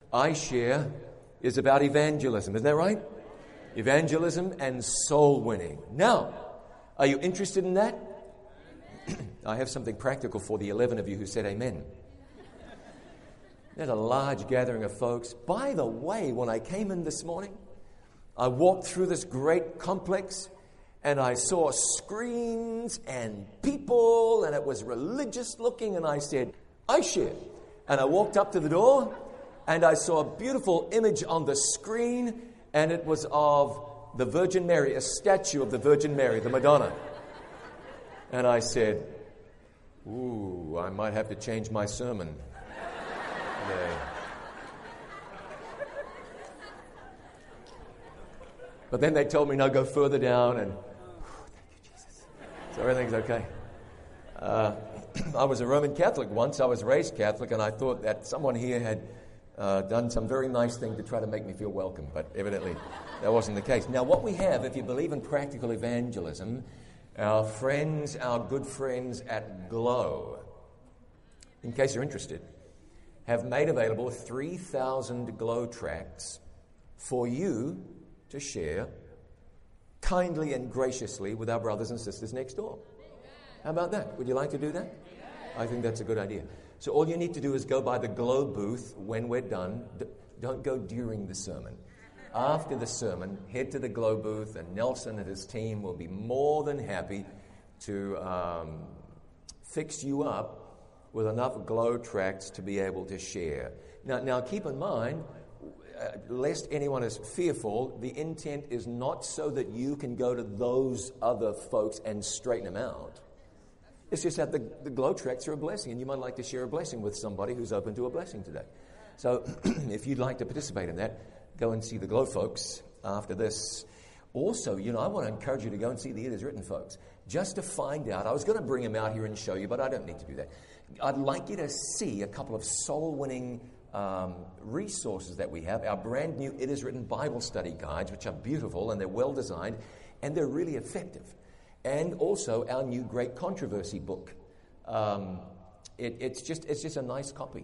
iShare is about evangelism. Isn't that right? Evangelism and soul winning. Now, are you interested in that? I have something practical for the 11 of you who said amen. There's a large gathering of folks. By the way, when I came in this morning, I walked through this great complex and I saw screens and people, and it was religious looking, and I said, iShare. And I walked up to the door and I saw a beautiful image on the screen, and it was of the Virgin Mary, a statue of the Virgin Mary, the Madonna. And I said, ooh, I might have to change my sermon today. But then they told me, no, go further down, and thank you, Jesus. So everything's okay. I was a Roman Catholic once. I was raised Catholic, and I thought that someone here had done some very nice thing to try to make me feel welcome, but evidently that wasn't the case. Now, what we have, if you believe in practical evangelism, our friends, our good friends at Glow, in case you're interested, have made available 3,000 Glow tracts for you to share kindly and graciously with our brothers and sisters next door. How about that? Would you like to do that? I think that's a good idea. So all you need to do is go by the Glow booth when we're done. Don't go during the sermon. After the sermon, head to the Glow booth, and Nelson and his team will be more than happy to fix you up with enough Glow tracts to be able to share. Now keep in mind, lest anyone is fearful, the intent is not so that you can go to those other folks and straighten them out. It's just that the Glow tracts are a blessing, and you might like to share a blessing with somebody who's open to a blessing today. So if you'd like to participate in that, go and see the Glow folks after this. Also, I want to encourage you to go and see the It Is Written folks, just to find out. I was going to bring them out here and show you, but I don't need to do that. I'd like you to see a couple of soul-winning resources that we have. Our brand new It Is Written Bible study guides, which are beautiful, and they're well-designed, and they're really effective. And also our new Great Controversy book. It's just a nice copy.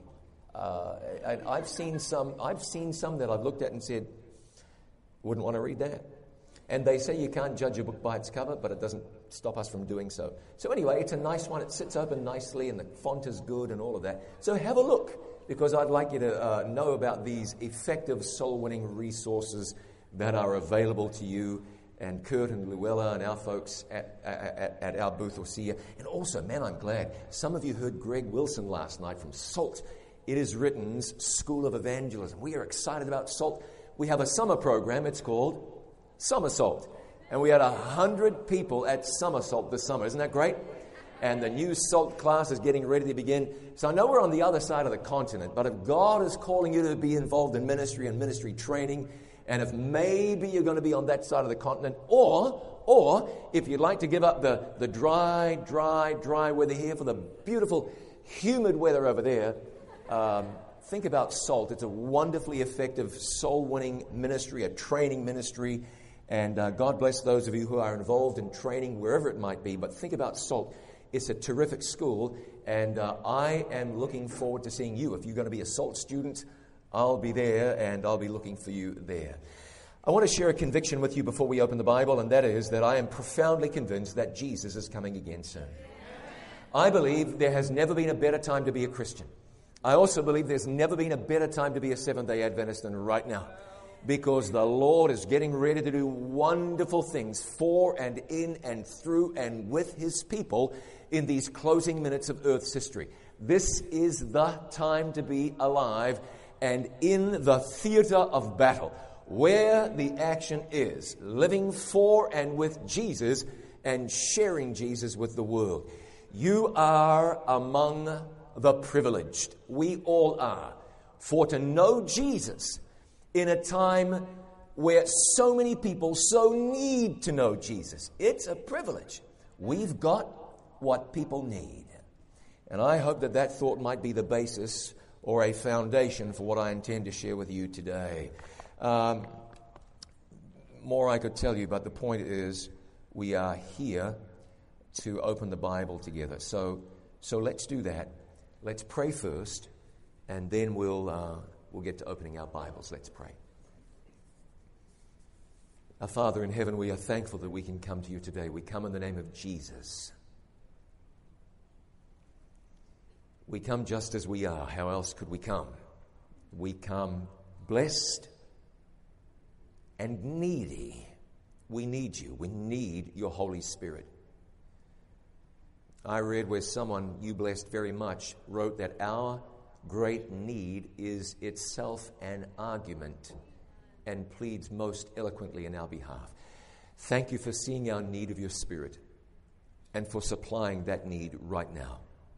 I've seen some that I've looked at and said, wouldn't want to read that. And they say you can't judge a book by its cover, but it doesn't stop us from doing so. So anyway, it's a nice one. It sits open nicely, and the font is good and all of that. So have a look, because I'd like you to know about these effective soul-winning resources that are available to you. And Kurt and Luella and our folks at our booth will see you. And also, man, I'm glad. Some of you heard Greg Wilson last night from SALT. It Is Written's School of Evangelism. We are excited about SALT. We have a summer program. It's called Summer Salt. And we had 100 people at Summer Salt this summer. Isn't that great? And the new SALT class is getting ready to begin. So I know we're on the other side of the continent, but if God is calling you to be involved in ministry and ministry training, and if maybe you're going to be on that side of the continent, or if you'd like to give up the dry weather here for the beautiful, humid weather over there, think about SALT. It's a wonderfully effective soul-winning ministry, a training ministry, and God bless those of you who are involved in training, wherever it might be, but think about SALT. It's a terrific school, and I am looking forward to seeing you. If you're going to be a SALT student, I'll be there, and I'll be looking for you there. I want to share a conviction with you before we open the Bible, and that is that I am profoundly convinced that Jesus is coming again soon. I believe there has never been a better time to be a Christian. I also believe there's never been a better time to be a Seventh-day Adventist than right now, because the Lord is getting ready to do wonderful things for and in and through and with His people in these closing minutes of Earth's history. This is the time to be alive and in the theater of battle, where the action is, living for and with Jesus and sharing Jesus with the world. You are among the privileged. We all are. For to know Jesus in a time where so many people so need to know Jesus, it's a privilege. We've got what people need. And I hope that that thought might be the basis or a foundation for what I intend to share with you today. More I could tell you, but the point is we are here to open the Bible together. So let's do that. Let's pray first, and then we'll we'll get to opening our Bibles. Let's pray. Our Father in heaven, we are thankful that we can come to you today. We come in the name of Jesus. We come just as we are. How else could we come? We come blessed and needy. We need you. We need your Holy Spirit. I read where someone you blessed very much wrote that our great need is itself an argument and pleads most eloquently in our behalf. Thank you for seeing our need of your Spirit and for supplying that need right now.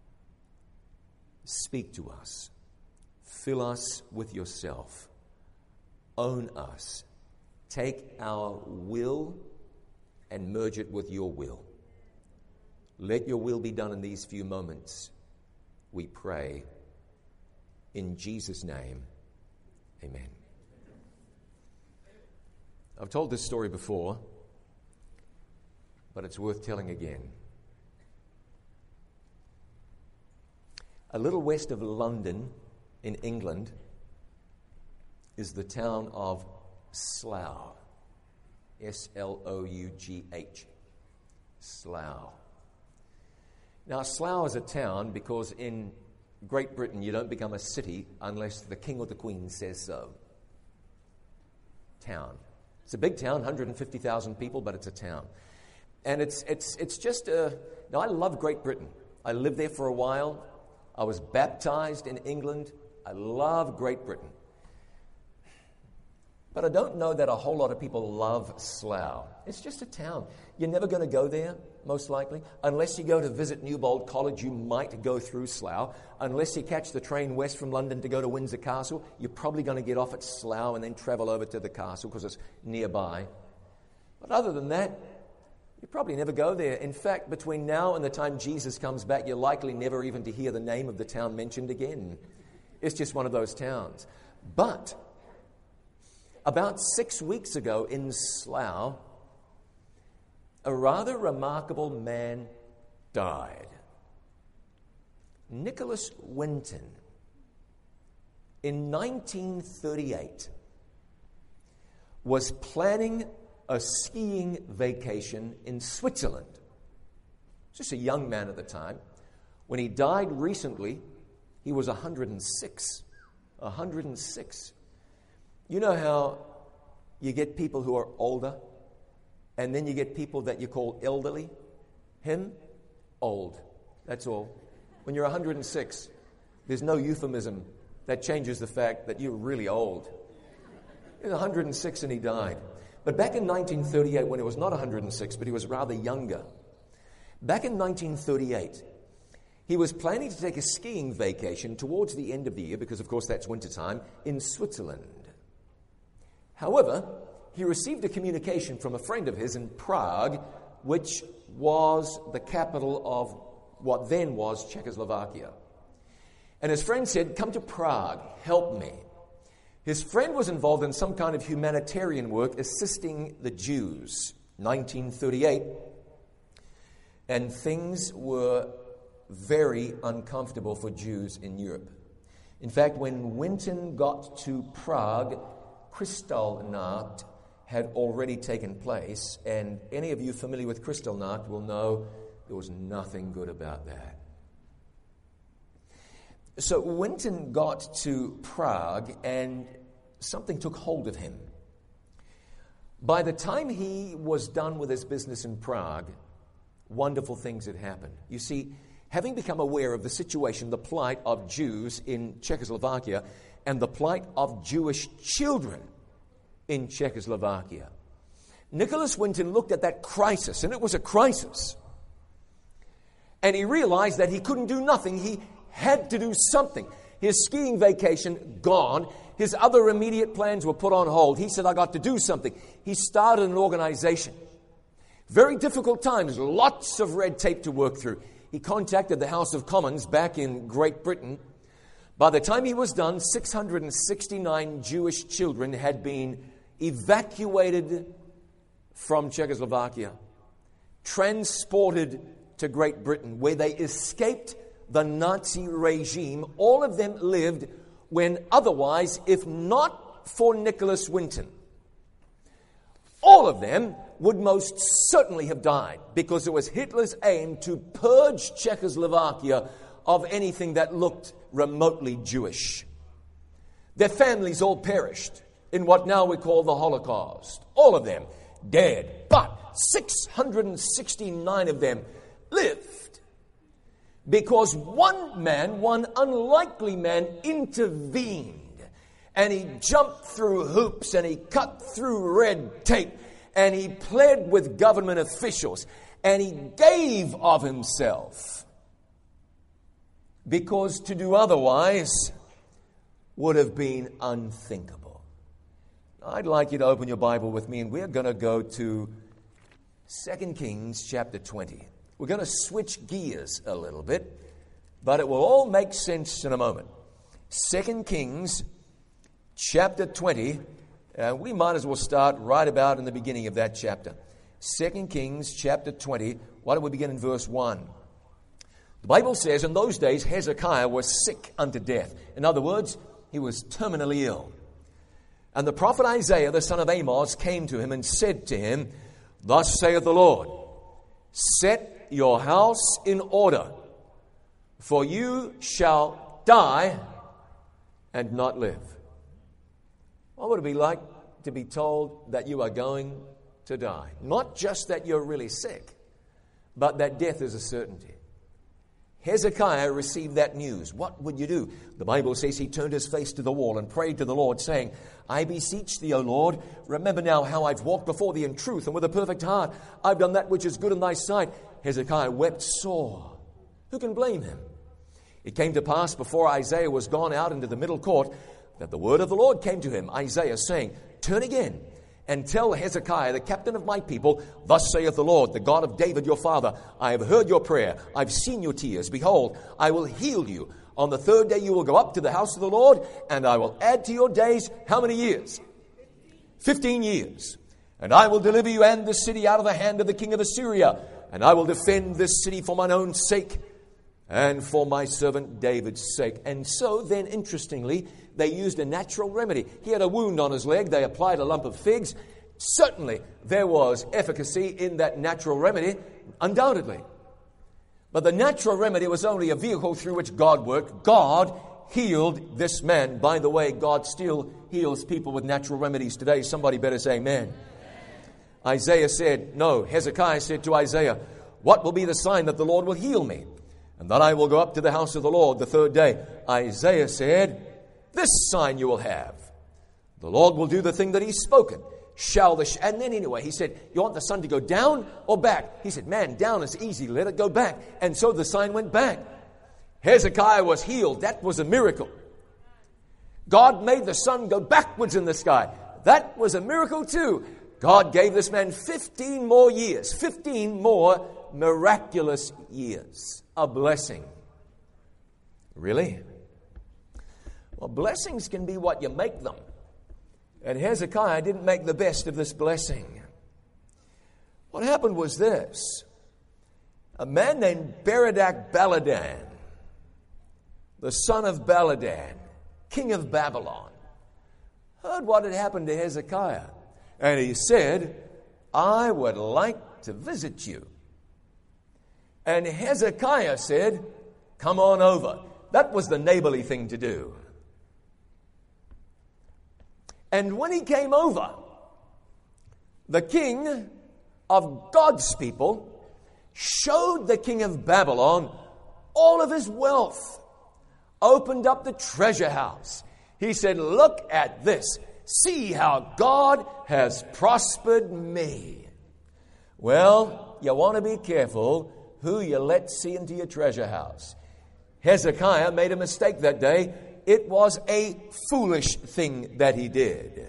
Speak to us. Fill us with yourself. Own us. Take our will and merge it with your will. Let your will be done in these few moments, we pray. In Jesus' name, amen. I've told this story before, but it's worth telling again. A little west of London in England is the town of Slough. S-L-O-U-G-H. Slough. Now, Slough is a town because in Great Britain you don't become a city unless the King or the Queen says so. Town. It's a big town, 150,000 people, but it's a town. And it's just a... Now, I love Great Britain. I lived there for a while. I was baptized in England. I love Great Britain. But I don't know that a whole lot of people love Slough. It's just a town. You're never going to go there, most likely. Unless you go to visit Newbold College, you might go through Slough. Unless you catch the train west from London to go to Windsor Castle, you're probably going to get off at Slough and then travel over to the castle because it's nearby. But other than that, you probably never go there. In fact, between now and the time Jesus comes back, you're likely never even to hear the name of the town mentioned again. It's just one of those towns. But about 6 weeks ago in Slough, a rather remarkable man died. Nicholas Winton, in 1938, was planning a skiing vacation in Switzerland. Just a young man at the time. When he died recently, he was 106. 106. You know how you get people who are older, and then you get people that you call elderly? Him, old. That's all. When you're 106, there's no euphemism that changes the fact that you're really old. He was 106 and he died. But back in 1938, when he was not 106, but he was rather younger, back in 1938, he was planning to take a skiing vacation towards the end of the year, because of course that's wintertime, in Switzerland. However, he received a communication from a friend of his in Prague, which was the capital of what then was Czechoslovakia. And his friend said, "Come to Prague, help me." His friend was involved in some kind of humanitarian work assisting the Jews. 1938, and things were very uncomfortable for Jews in Europe. In fact, when Winton got to Prague, Kristallnacht had already taken place, and any of you familiar with Kristallnacht will know there was nothing good about that. So Winton got to Prague, and something took hold of him. By the time he was done with his business in Prague, wonderful things had happened. You see, having become aware of the situation, the plight of Jews in Czechoslovakia, and the plight of Jewish children in Czechoslovakia, Nicholas Winton looked at that crisis, and it was a crisis. And he realized that he couldn't do nothing. He had to do something. His skiing vacation gone. His other immediate plans were put on hold. He said, "I got to do something." He started an organization. Very difficult times, lots of red tape to work through. He contacted the House of Commons back in Great Britain. By the time he was done, 669 Jewish children had been evacuated from Czechoslovakia, transported to Great Britain, where they escaped the Nazi regime. All of them lived when otherwise, if not for Nicholas Winton, all of them would most certainly have died, because it was Hitler's aim to purge Czechoslovakia of anything that looked remotely Jewish. Their families all perished in what now we call the Holocaust. All of them dead, but 669 of them lived, because one man, one unlikely man, intervened. And he jumped through hoops, and he cut through red tape, and he pled with government officials, and he gave of himself, because to do otherwise would have been unthinkable. I'd like you to open your Bible with me, and we're going to go to 2 Kings chapter 20. We're going to switch gears a little bit, but it will all make sense in a moment. 2 Kings chapter 20, we might as well start right about in the beginning of that chapter. 2 Kings chapter 20, why don't we begin in verse 1? The Bible says, in those days Hezekiah was sick unto death. In other words, he was terminally ill. And the prophet Isaiah, the son of Amoz, came to him and said to him, Thus saith the Lord, set your house in order, for you shall die and not live. What would it be like to be told that you are going to die? Not just that you're really sick, but that death is a certainty. Hezekiah received that news. What would you do? The Bible says he turned his face to the wall and prayed to the Lord, saying, I beseech thee, O Lord, remember now how I've walked before thee in truth and with a perfect heart. I've done that which is good in thy sight. Hezekiah wept sore. Who can blame him? It came to pass before Isaiah was gone out into the middle court that the word of the Lord came to him, Isaiah, saying, Turn again and tell Hezekiah, the captain of my people, Thus saith the Lord, the God of David your father, I have heard your prayer, I've seen your tears. Behold, I will heal you. On the third day you will go up to the house of the Lord, and I will add to your days, how many years? 15 years. And I will deliver you and this city out of the hand of the king of Assyria, and I will defend this city for mine own sake and for my servant David's sake. And so then, interestingly, they used a natural remedy. He had a wound on his leg. They applied a lump of figs. Certainly, there was efficacy in that natural remedy, undoubtedly. But the natural remedy was only a vehicle through which God worked. God healed this man. By the way, God still heals people with natural remedies today. Somebody better say amen. Isaiah said, no, Hezekiah said to Isaiah, What will be the sign that the Lord will heal me? And that I will go up to the house of the Lord the third day. Isaiah said, This sign you will have. The Lord will do the thing that he's spoken. And then anyway, he said, You want the sun to go down or back? He said, Man, down is easy. Let it go back. And so the sign went back. Hezekiah was healed. That was a miracle. God made the sun go backwards in the sky. That was a miracle too. God gave this man 15 more years. 15 more miraculous years. A blessing. Really? Well, blessings can be what you make them. And Hezekiah didn't make the best of this blessing. What happened was this. A man named Berodach Baladan, the son of Baladan, king of Babylon, heard what had happened to Hezekiah. And he said, I would like to visit you. And Hezekiah said, Come on over. That was the neighborly thing to do. And when he came over, the king of God's people showed the king of Babylon all of his wealth, opened up the treasure house. He said, Look at this. See how God has prospered me. Well, you want to be careful who you let see into your treasure house. Hezekiah made a mistake that day. It was a foolish thing that he did.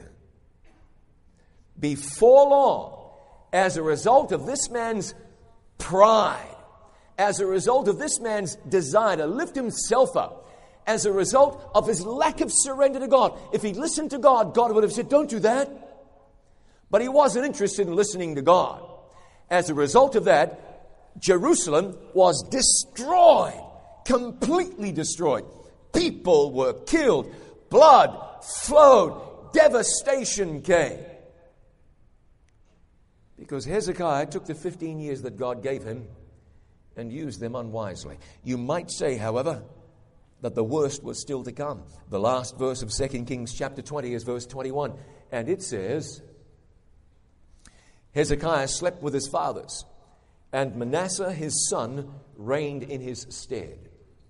Before long, as a result of this man's pride, as a result of this man's desire to lift himself up, as a result of his lack of surrender to God. If he'd listened to God, God would have said, Don't do that. But he wasn't interested in listening to God. As a result of that, Jerusalem was destroyed, completely destroyed. People were killed. blood flowed, devastation came. Because Hezekiah took the 15 years that God gave him and used them unwisely. You might say, however, that the worst was still to come. The last verse of 2 Kings chapter 20 is verse 21. And it says, Hezekiah slept with his fathers, and Manasseh his son reigned in his stead.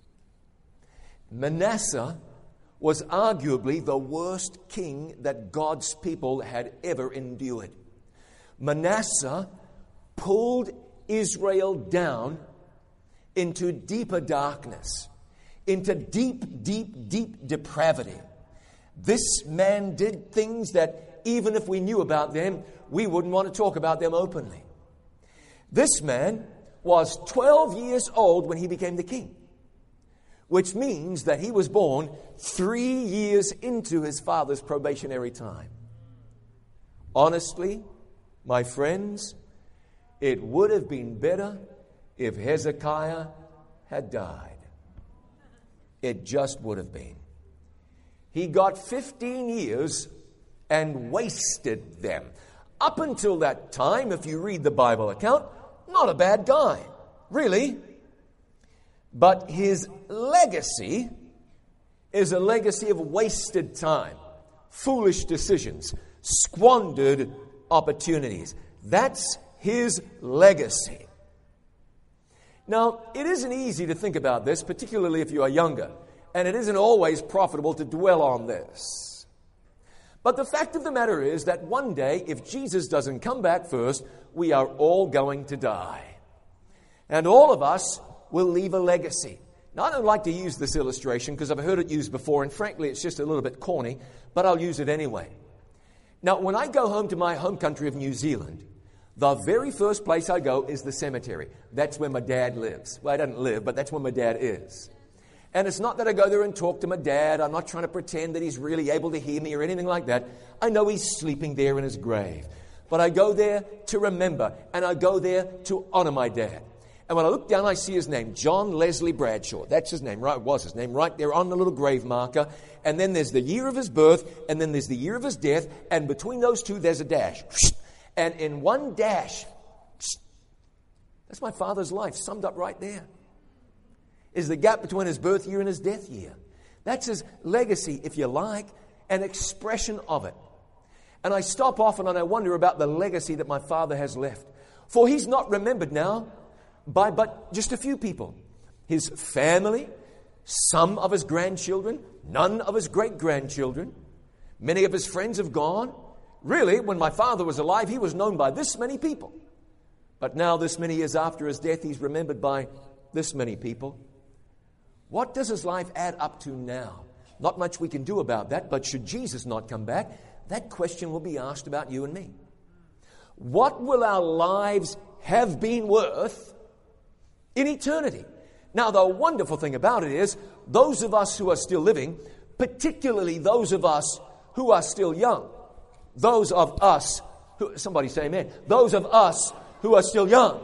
Manasseh was arguably the worst king that God's people had ever endured. Manasseh pulled Israel down into deeper darkness, into deep, deep, deep depravity. This man did things that even if we knew about them, we wouldn't want to talk about them openly. This man was 12 years old when he became the king, which means that he was born 3 years into his father's probationary time. Honestly, my friends, it would have been better if Hezekiah had died. It just would have been. He got 15 years and wasted them. Up until that time, if you read the Bible account, not a bad guy, really. But his legacy is a legacy of wasted time, foolish decisions, squandered opportunities. That's his legacy. Now, it isn't easy to think about this, particularly if you are younger, and it isn't always profitable to dwell on this. But the fact of the matter is that one day, if Jesus doesn't come back first, we are all going to die. And all of us will leave a legacy. Now, I don't like to use this illustration because I've heard it used before, and frankly, it's just a little bit corny, but I'll use it anyway. Now, when I go home to my home country of New Zealand, the very first place I go is the cemetery. That's where my dad lives. Well, I don't live, but that's where my dad is. And it's not that I go there and talk to my dad. I'm not trying to pretend that he's really able to hear me or anything like that. I know he's sleeping there in his grave. But I go there to remember, and I go there to honor my dad. And when I look down, I see his name, John Leslie Bradshaw. That's his name, right? Was his name, right there on the little grave marker. And then there's the year of his birth, and then there's the year of his death, and between those two, there's a dash. And in one dash, that's my father's life summed up right there, is the gap between his birth year and his death year. That's his legacy, if you like, an expression of it. And I stop often and I wonder about the legacy that my father has left. For he's not remembered now by but just a few people. His family, some of his grandchildren, none of his great-grandchildren. Many of his friends have gone. Really, when my father was alive, he was known by this many people. But now, this many years after his death, he's remembered by this many people. What does his life add up to now? Not much we can do about that, but should Jesus not come back, that question will be asked about you and me. What will our lives have been worth in eternity? Now, the wonderful thing about it is, those of us who are still living, particularly those of us who are still young, those of us who, somebody say amen, those of us who are still young,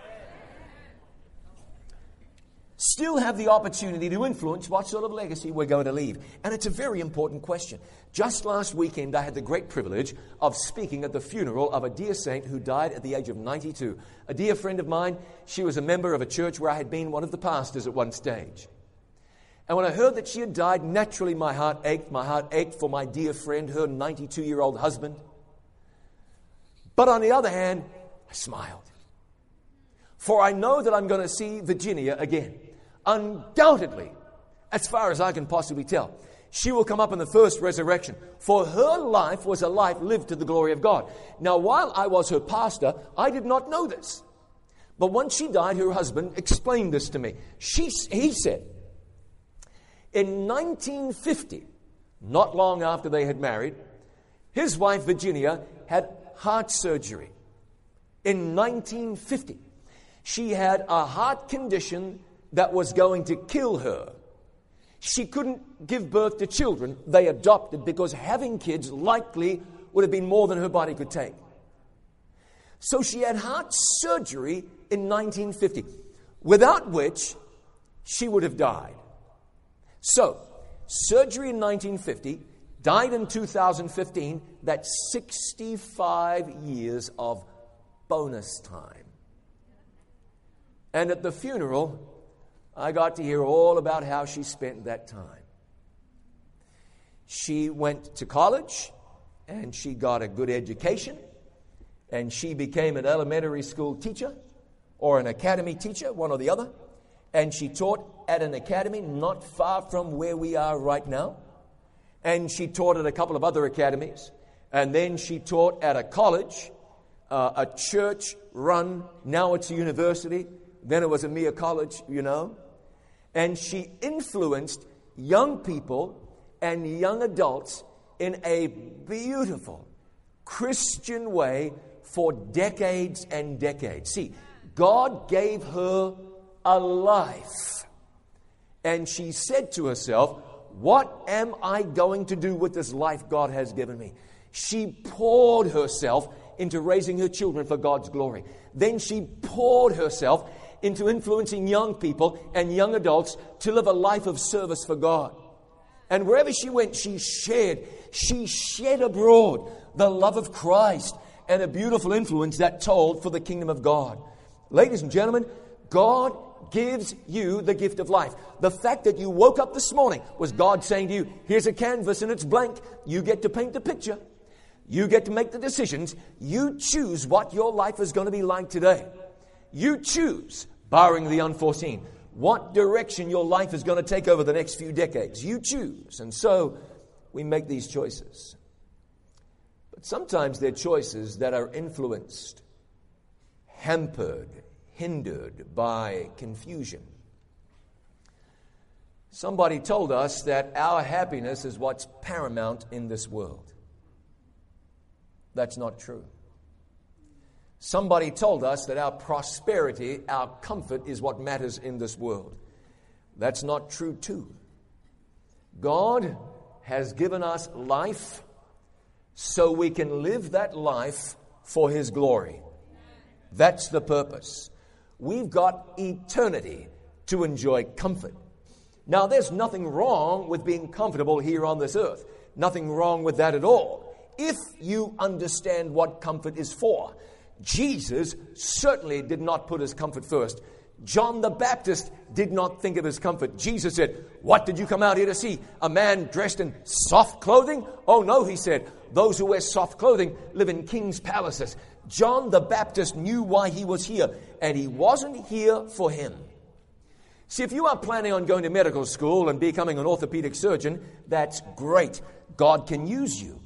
still have the opportunity to influence what sort of legacy we're going to leave. And it's a very important question. Just last weekend, I had the great privilege of speaking at the funeral of a dear saint who died at the age of 92. A dear friend of mine. She was a member of a church where I had been one of the pastors at one stage. And when I heard that she had died, naturally my heart ached. My heart ached for my dear friend, her 92-year-old husband. But on the other hand, I smiled. For I know that I'm going to see Virginia again. Undoubtedly, as far as I can possibly tell, she will come up in the first resurrection. For her life was a life lived to the glory of God. Now, while I was her pastor, I did not know this. But once she died, her husband explained this to me. He said, in 1950, not long after they had married, his wife Virginia had heart surgery. In 1950, she had a heart condition that was going to kill her. She couldn't give birth to children they adopted because having kids likely would have been more than her body could take. So she had heart surgery in 1950, without which she would have died. So Surgery in 1950, died in 2015. That's 65 years of bonus time. And at the funeral, I got to hear all about how she spent that time. She went to college, and she got a good education, and she became an elementary school teacher or an academy teacher, one or the other. And she taught at an academy not far from where we are right now. And she taught at a couple of other academies. And then she taught at a college, a church-run, now it's a university. Then it was a mere college, you know. And she influenced young people and young adults in a beautiful Christian way for decades and decades. See, God gave her a life. And she said to herself, what am I going to do with this life God has given me? She poured herself into raising her children for God's glory. Then she poured herself into influencing young people and young adults to live a life of service for God. And wherever she went, she shed abroad the love of Christ and a beautiful influence that told for the kingdom of God. Ladies and gentlemen, God gives you the gift of life. The fact that you woke up this morning was God saying to you, here's a canvas and it's blank. You get to paint the picture. You get to make the decisions. You choose what your life is going to be like today. You choose, barring the unforeseen, what direction your life is going to take over the next few decades. You choose. And so we make these choices. But sometimes they're choices that are influenced, hampered, hindered by confusion. Somebody told us that our happiness is what's paramount in this world. That's not true. Somebody told us that our prosperity, our comfort is what matters in this world. That's not true too. God has given us life so we can live that life for His glory. That's the purpose. We've got eternity to enjoy comfort. Now, there's nothing wrong with being comfortable here on this earth. Nothing wrong with that at all, if you understand what comfort is for. Jesus certainly did not put His comfort first. John the Baptist did not think of his comfort. Jesus said, what did you come out here to see? A man dressed in soft clothing? Oh no, He said, those who wear soft clothing live in king's palaces. John the Baptist knew why he was here, and he wasn't here for him. See, if you are planning on going to medical school and becoming an orthopedic surgeon, that's great. God can use you.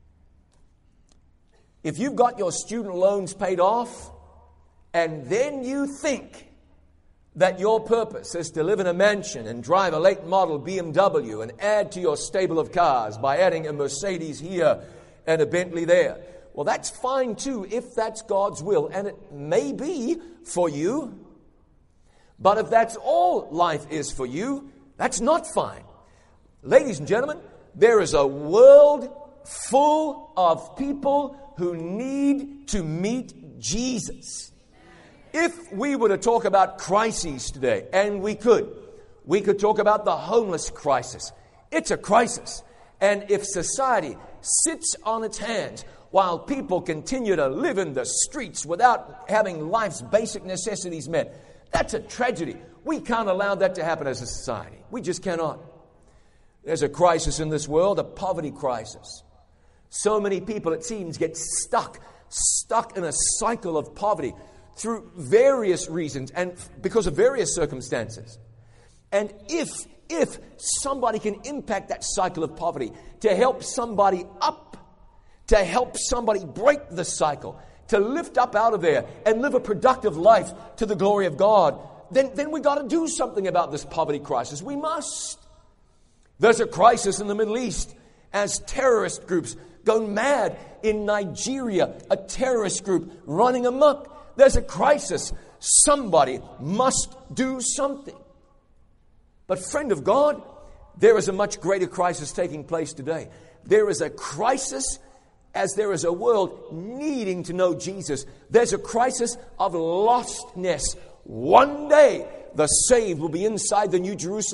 If you've got your student loans paid off, and then you think that your purpose is to live in a mansion and drive a late model BMW and add to your stable of cars by adding a Mercedes here and a Bentley there, well, that's fine too if that's God's will, and it may be for you. But if that's all life is for you, that's not fine. Ladies and gentlemen, there is a world full of people who need to meet Jesus. If we were to talk about crises today, and we could talk about the homeless crisis. It's a crisis. And if society sits on its hands while people continue to live in the streets without having life's basic necessities met, that's a tragedy. We can't allow that to happen as a society. We just cannot. There's a crisis in this world, a poverty crisis. So many people, it seems, get stuck in a cycle of poverty through various reasons and because of various circumstances. And if somebody can impact that cycle of poverty to help somebody up, to help somebody break the cycle, to lift up out of there and live a productive life to the glory of God, then we got to do something about this poverty crisis. We must. There's a crisis in the Middle East as terrorist groups go mad in Nigeria, a terrorist group running amok. There's a crisis. Somebody must do something. But friend of God, there is a much greater crisis taking place today. There is a crisis as there is a world needing to know Jesus. There's a crisis of lostness. One day, the saved will be inside the New Jerusalem.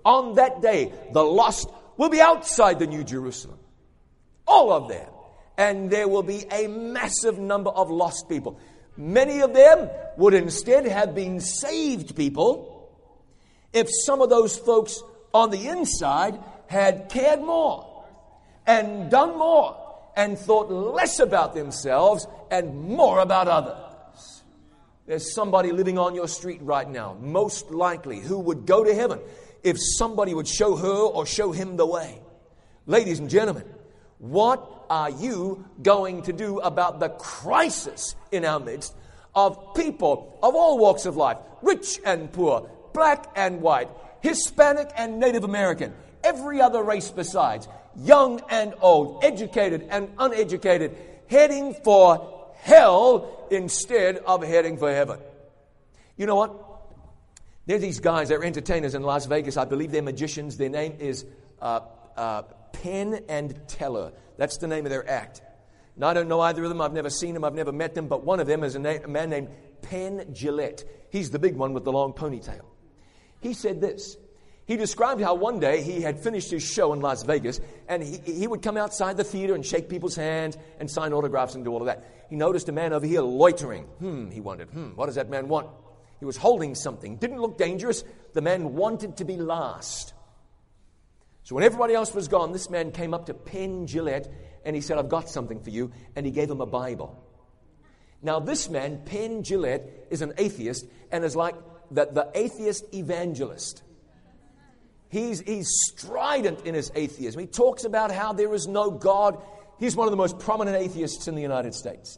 On that day, the lost will be outside the New Jerusalem. All of them. And there will be a massive number of lost people. Many of them would instead have been saved people if some of those folks on the inside had cared more and done more and thought less about themselves and more about others. There's somebody living on your street right now, most likely, who would go to heaven if somebody would show her or show him the way. Ladies and gentlemen, what are you going to do about the crisis in our midst of people of all walks of life, rich and poor, black and white, Hispanic and Native American, every other race besides, young and old, educated and uneducated, heading for hell instead of heading for heaven? You know what? There are these guys, they're entertainers in Las Vegas. I believe they're magicians. Their name is Penn and Teller. That's the name of their act. Now, I don't know either of them. I've never seen them. I've never met them. But one of them is a man named Penn Jillette. He's the big one with the long ponytail. He said this. He described how one day he had finished his show in Las Vegas, and he would come outside the theater and shake people's hands and sign autographs and do all of that. He noticed a man over here loitering. He wondered, what does that man want? He was holding something. Didn't look dangerous. The man wanted to be last. So when everybody else was gone, this man came up to Penn Jillette and he said, I've got something for you. And he gave him a Bible. Now this man, Penn Jillette, is an atheist and is like the atheist evangelist. He's strident in his atheism. He talks about how there is no God. He's one of the most prominent atheists in the United States.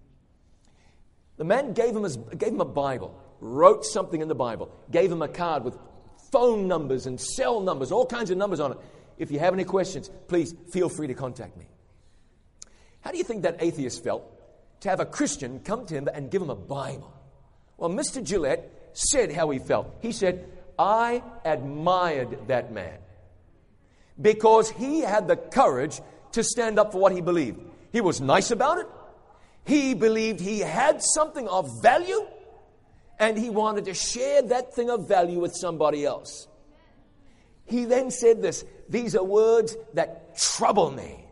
The man gave him a Bible, wrote something in the Bible, gave him a card with phone numbers and cell numbers, all kinds of numbers on it. If you have any questions, please feel free to contact me. How do you think that atheist felt to have a Christian come to him and give him a Bible? Well, Mr. Jillette said how he felt. He said, I admired that man because he had the courage to stand up for what he believed. He was nice about it. He believed he had something of value, and he wanted to share that thing of value with somebody else. He then said this. These are words that trouble me.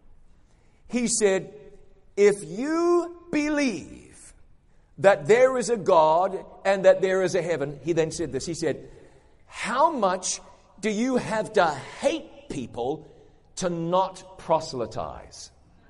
He said, if you believe that there is a God and that there is a heaven, he then said this. He said, how much do you have to hate people to not proselytize?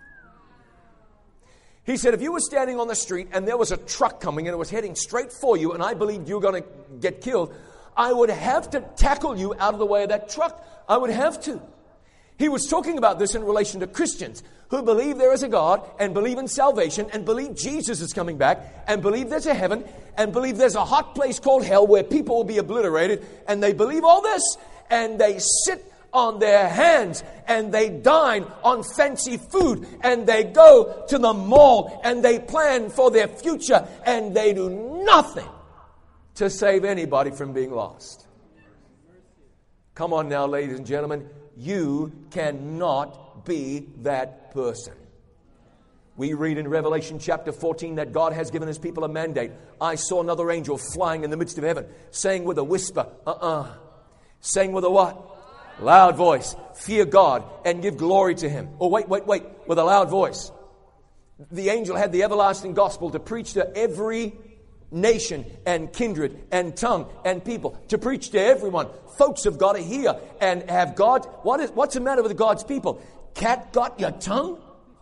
He said, if you were standing on the street and there was a truck coming and it was heading straight for you and I believed you were going to get killed, I would have to tackle you out of the way of that truck. I would have to. He was talking about this in relation to Christians who believe there is a God and believe in salvation and believe Jesus is coming back and believe there's a heaven and believe there's a hot place called hell where people will be obliterated, and they believe all this and they sit on their hands and they dine on fancy food and they go to the mall and they plan for their future and they do nothing to save anybody from being lost. Come on now, ladies and gentlemen. You cannot be that person. We read in Revelation chapter 14 that God has given his people a mandate. I saw another angel flying in the midst of heaven, saying with a whisper, saying with a what? Loud voice, fear God and give glory to him. Oh, wait, with a loud voice. The angel had the everlasting gospel to preach to every nation and kindred and tongue and people, to preach to everyone. Folks have got to hear and have God. What's the matter with God's people? Cat got your tongue?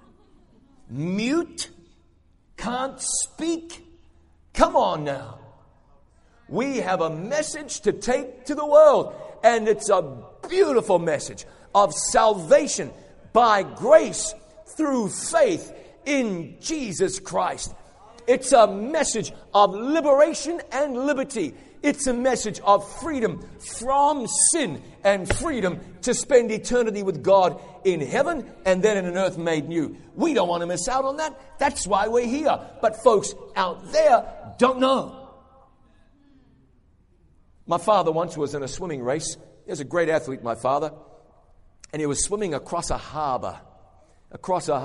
Mute? Can't speak? Come on now. We have a message to take to the world, and it's a beautiful message of salvation by grace through faith in Jesus Christ. It's a message of liberation and liberty. It's a message of freedom from sin and freedom to spend eternity with God in heaven and then in an earth made new. We don't want to miss out on that. That's why we're here. But folks out there don't know. My father once was in a swimming race. He was a great athlete, my father. And he was swimming across a harbour, the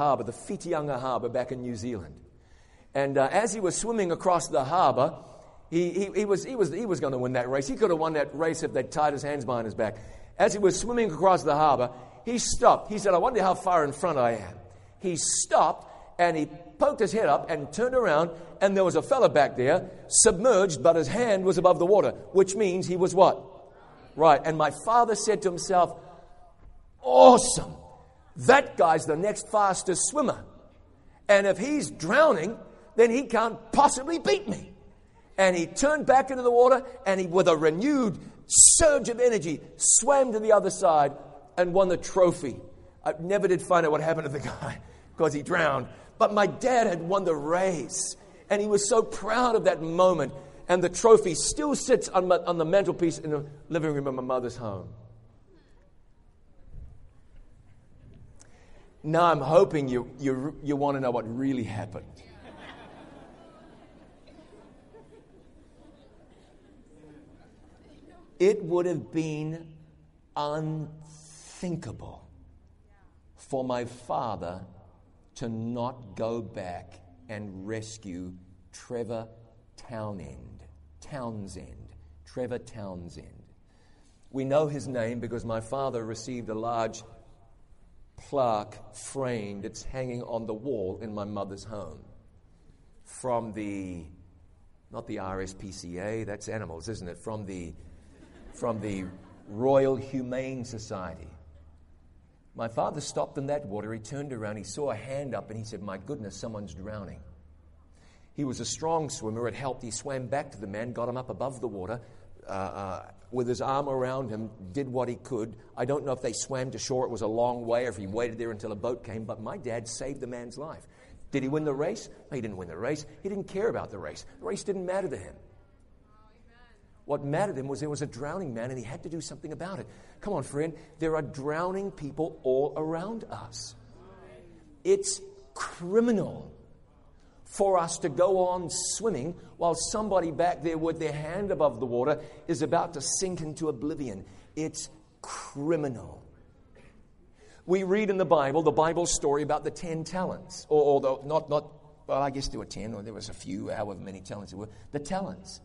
Whitianga Harbour back in New Zealand. And as he was swimming across the harbour, He was going to win that race. He could have won that race if they'd tied his hands behind his back. As he was swimming across the harbor, he stopped. He said, I wonder how far in front I am. He stopped and he poked his head up and turned around, and there was a fella back there, submerged, but his hand was above the water, which means he was what? Right. And my father said to himself, awesome. That guy's the next fastest swimmer. And if he's drowning, then he can't possibly beat me. And he turned back into the water, and he, with a renewed surge of energy, swam to the other side and won the trophy. I never did find out what happened to the guy because he drowned. But my dad had won the race, and he was so proud of that moment. And the trophy still sits on the mantelpiece in the living room of my mother's home. Now I'm hoping you want to know what really happened. It would have been unthinkable for my father to not go back and rescue Trevor Townsend. Trevor Townsend. We know his name because my father received a large plaque framed. It's hanging on the wall in my mother's home from not the RSPCA, that's animals, isn't it? From the Royal Humane Society. My father stopped in that water. He turned around. He saw a hand up and he said, my goodness, someone's drowning. He was a strong swimmer. It helped. He swam back to the man, got him up above the water, with his arm around him, did what he could. I don't know if they swam to shore. It was a long way, or if he waited there until a boat came. But my dad saved the man's life. Did he win the race? No, he didn't win the race. He didn't care about the race. The race didn't matter to him. What mattered to him was there was a drowning man, and he had to do something about it. Come on, friend. There are drowning people all around us. It's criminal for us to go on swimming while somebody back there with their hand above the water is about to sink into oblivion. It's criminal. We read in the Bible story about the 10 talents. Although well, I guess there were 10, or there was a few, however many talents there were. The talents.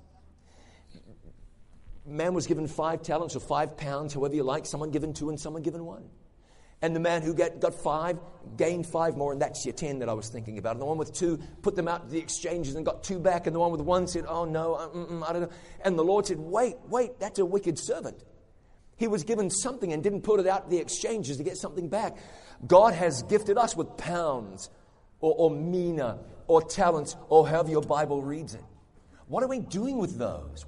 Man was given 5 talents or 5 pounds, however you like. Someone given 2 and someone given 1. And the man who got 5 gained 5 more, and that's your 10 that I was thinking about. And the one with 2 put them out to the exchanges and got 2 back. And the one with 1 said, oh no, I don't know. And the Lord said, wait, that's a wicked servant. He was given something and didn't put it out to the exchanges to get something back. God has gifted us with pounds or mina or talents or however your Bible reads it. What are we doing with those?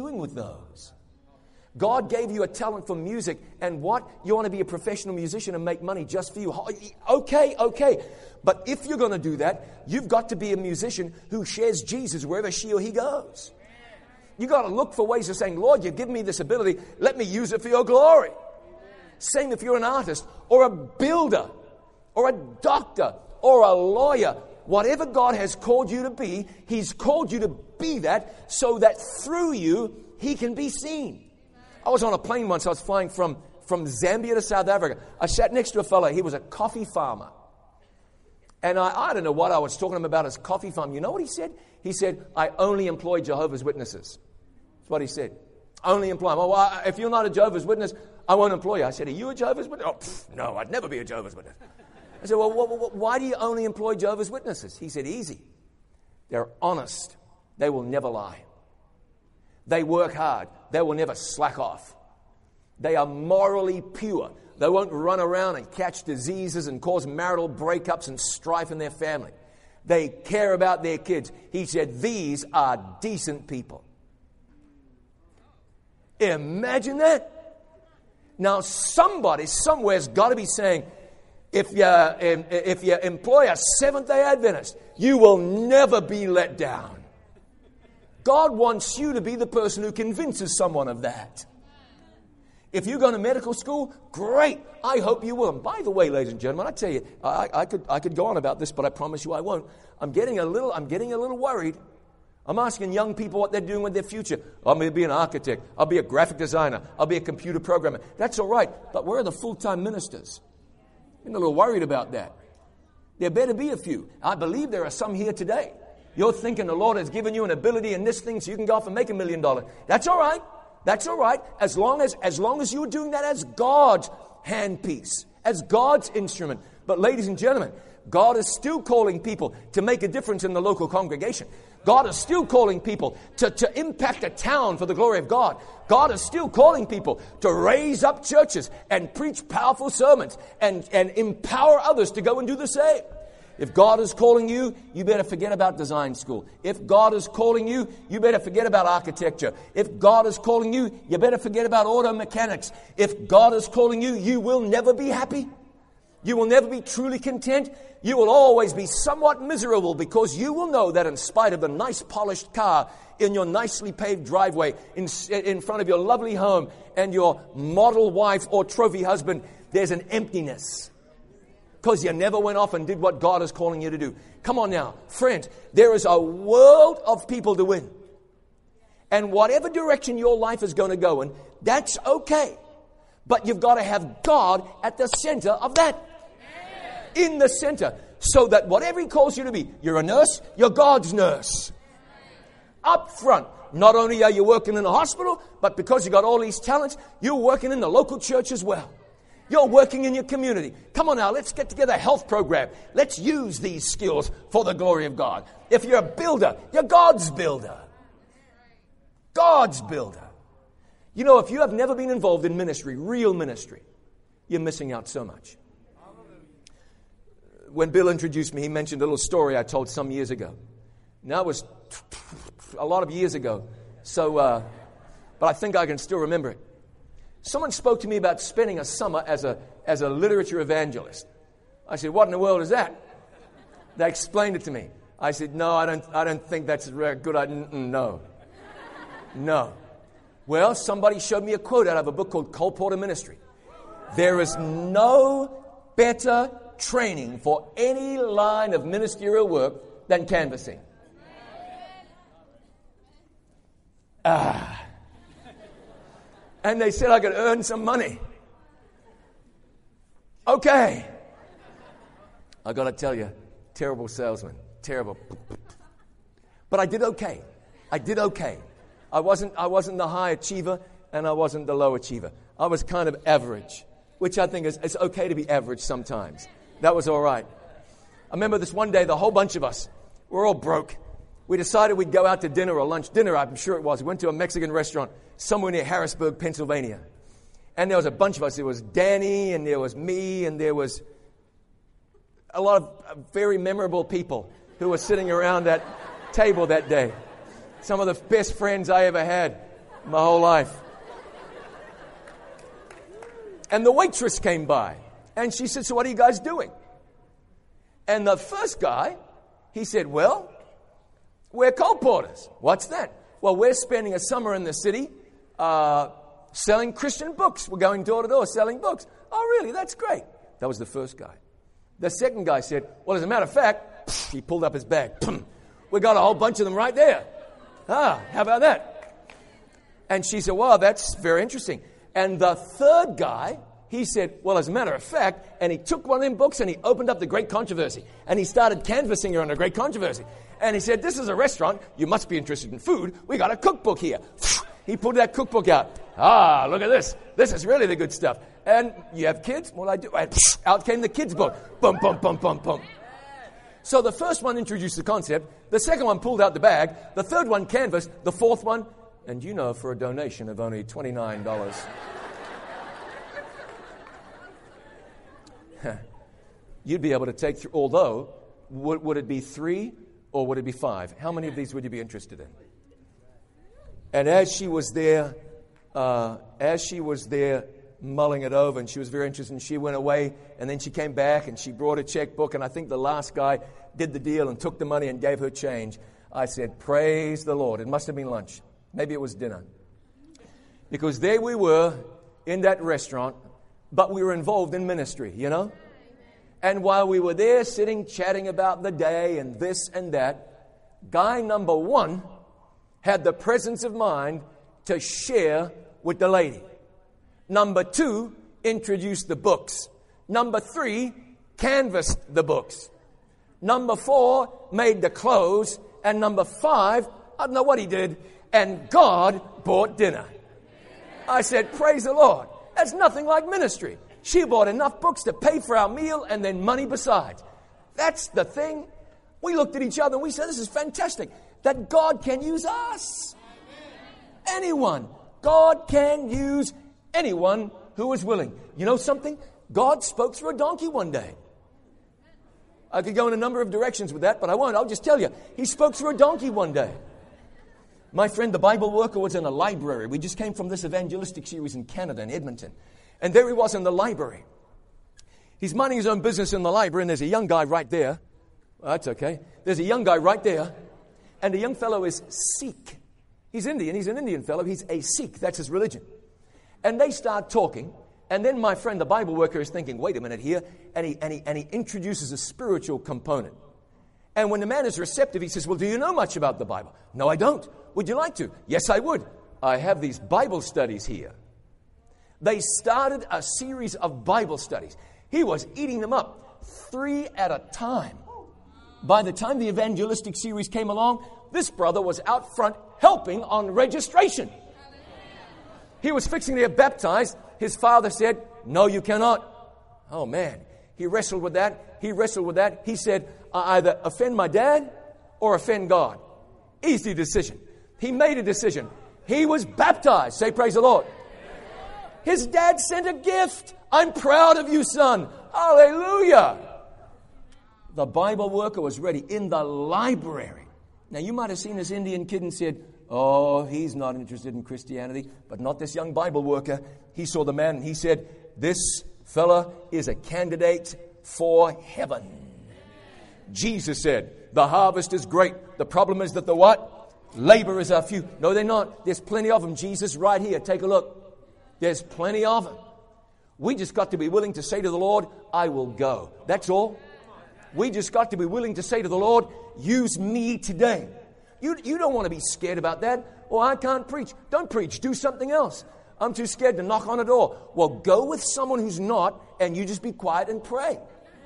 God gave you a talent for music, and what? You want to be a professional musician and make money just for you. Okay. But if you're going to do that, you've got to be a musician who shares Jesus wherever she or he goes. You've got to look for ways of saying, Lord, you've given me this ability. Let me use it for your glory. Same if you're an artist or a builder or a doctor or a lawyer. Whatever God has called you to be, He's called you to be that so that through you, He can be seen. I was on a plane once. I was flying from Zambia to South Africa. I sat next to a fellow. He was a coffee farmer. And I don't know what I was talking to him about his coffee farm. You know what he said? He said, I only employ Jehovah's Witnesses. That's what he said. Only employ them. Well, if you're not a Jehovah's Witness, I won't employ you. I said, are you a Jehovah's Witness? Oh, no, I'd never be a Jehovah's Witness. I said, well, why do you only employ Jehovah's Witnesses? He said, easy. They're honest. They will never lie. They work hard. They will never slack off. They are morally pure. They won't run around and catch diseases and cause marital breakups and strife in their family. They care about their kids. He said, these are decent people. Imagine that. Now, somebody somewhere's got to be saying, if you employ a Seventh-day Adventist, you will never be let down. God wants you to be the person who convinces someone of that. If you go to medical school, great. I hope you will. And by the way, ladies and gentlemen, I tell you, I could go on about this, but I promise you I won't. I'm getting a little worried. I'm asking young people what they're doing with their future. I'm going to be an architect. I'll be a graphic designer. I'll be a computer programmer. That's all right. But where are the full-time ministers? I'm a little worried about that. There better be a few. I believe there are some here today. You're thinking the Lord has given you an ability in this thing so you can go off and make $1 million. That's all right. That's all right. As long as you're doing that as God's handpiece, as God's instrument. But ladies and gentlemen, God is still calling people to make a difference in the local congregation. God is still calling people to impact a town for the glory of God. God is still calling people to raise up churches and preach powerful sermons and empower others to go and do the same. If God is calling you, you better forget about design school. If God is calling you, you better forget about architecture. If God is calling you, you better forget about auto mechanics. If God is calling you, you will never be happy. You will never be truly content. You will always be somewhat miserable because you will know that in spite of the nice polished car in your nicely paved driveway, in front of your lovely home and your model wife or trophy husband, there's an emptiness. Because you never went off and did what God is calling you to do. Come on now, friends, there is a world of people to win. And whatever direction your life is going to go in, that's okay. But you've got to have God at the center of that. In the center. So that whatever He calls you to be, you're a nurse, you're God's nurse. Up front. Not only are you working in a hospital, but because you got all these talents, you're working in the local church as well. You're working in your community. Come on now, let's get together a health program. Let's use these skills for the glory of God. If you're a builder, you're God's builder. God's builder. You know, if you have never been involved in ministry, real ministry, you're missing out so much. When Bill introduced me, he mentioned a little story I told some years ago. Now, it was a lot of years ago, so, but I think I can still remember it. Someone spoke to me about spending a summer as a literature evangelist. I said, "What in the world is that?" They explained it to me. I said, "No, I don't think that's a good idea." No. Well, somebody showed me a quote out of a book called Cole Porter Ministry. There is no better training for any line of ministerial work than canvassing. And they said I could earn some money. Okay. I got to tell you, terrible salesman. Terrible. But I did okay. I wasn't the high achiever and I wasn't the low achiever. I was kind of average, which I think is it's okay to be average sometimes. That was all right. I remember this one day, the whole bunch of us, we're all broke. We decided we'd go out to dinner or lunch. Dinner, I'm sure it was. We went to a Mexican restaurant somewhere near Harrisburg, Pennsylvania. And there was a bunch of us. There was Danny, and there was me, and there was a lot of very memorable people who were sitting around that table that day. Some of the best friends I ever had in my whole life. And the waitress came by, and she said, "So what are you guys doing?" And the first guy, he said, "Well, we're Cole Porters." "What's that?" "Well, we're spending a summer in the city selling Christian books. We're going door to door selling books." "Oh, really? That's great." That was the first guy. The second guy said, "Well, as a matter of fact," he pulled up his bag. "We got a whole bunch of them right there. How about that?" And she said, "Well, that's very interesting." And the third guy, he said, "Well, as a matter of fact," and he took one of them books and he opened up the Great Controversy. And he started canvassing her on the Great Controversy. And he said, "This is a restaurant. You must be interested in food. We got a cookbook here." He pulled that cookbook out. "Look at this. This is really the good stuff. And you have kids?" "Well, I do." And out came the kids' book. Bum, bum, bum, bum, bum. So the first one introduced the concept. The second one pulled out the bag. The third one canvassed. The fourth one, and you know, for a donation of only $29. You'd be able to take through, although, would it be 3 or would it be 5? How many of these would you be interested in? And as she was there mulling it over, and she was very interested, and she went away, and then she came back, and she brought a checkbook, and I think the last guy did the deal and took the money and gave her change. I said, "Praise the Lord." It must have been lunch. Maybe it was dinner. Because there we were in that restaurant, but we were involved in ministry, you know? And while we were there sitting, chatting about the day and this and that, guy number 1 had the presence of mind to share with the lady. Number 2 introduced the books. Number 3 canvassed the books. Number 4 made the clothes. And number 5, I don't know what he did, and God bought dinner. I said, praise the Lord. That's nothing like ministry. She bought enough books to pay for our meal and then money besides. That's the thing. We looked at each other and we said, this is fantastic, that God can use us. Anyone. God can use anyone who is willing. You know something? God spoke through a donkey one day. I could go in a number of directions with that, but I won't. I'll just tell you. He spoke through a donkey one day. My friend, the Bible worker, was in a library. We just came from this evangelistic series in Canada, in Edmonton. And there he was in the library. He's minding his own business in the library, and there's a young guy right there. Well, that's okay. There's a young guy right there, and the young fellow is Sikh. He's Indian. He's an Indian fellow. He's a Sikh. That's his religion. And they start talking, and then my friend, the Bible worker, is thinking, wait a minute here, and he introduces a spiritual component. And when the man is receptive, he says, well, do you know much about the Bible? No, I don't. Would you like to? Yes, I would. I have these Bible studies here. They started a series of Bible studies. He was eating them up, 3 at a time. By the time the evangelistic series came along, this brother was out front helping on registration. He was fixing to get baptized. His father said, no, you cannot. Oh, man. He wrestled with that. He said, I either offend my dad or offend God. Easy decision. He made a decision. He was baptized. Say praise the Lord. His dad sent a gift. I'm proud of you, son. Hallelujah. The Bible worker was ready in the library. Now, you might have seen this Indian kid and said, oh, he's not interested in Christianity. But not this young Bible worker. He saw the man and he said, this fella is a candidate for heaven. Jesus said, the harvest is great. The problem is that the what? Laborers are few. No, they're not. There's plenty of them. Jesus, right here. Take a look. There's plenty of them. We just got to be willing to say to the Lord, I will go. That's all. We just got to be willing to say to the Lord, use me today. You don't want to be scared about that. Oh, I can't preach. Don't preach. Do something else. I'm too scared to knock on a door. Well, go with someone who's not, and you just be quiet and pray.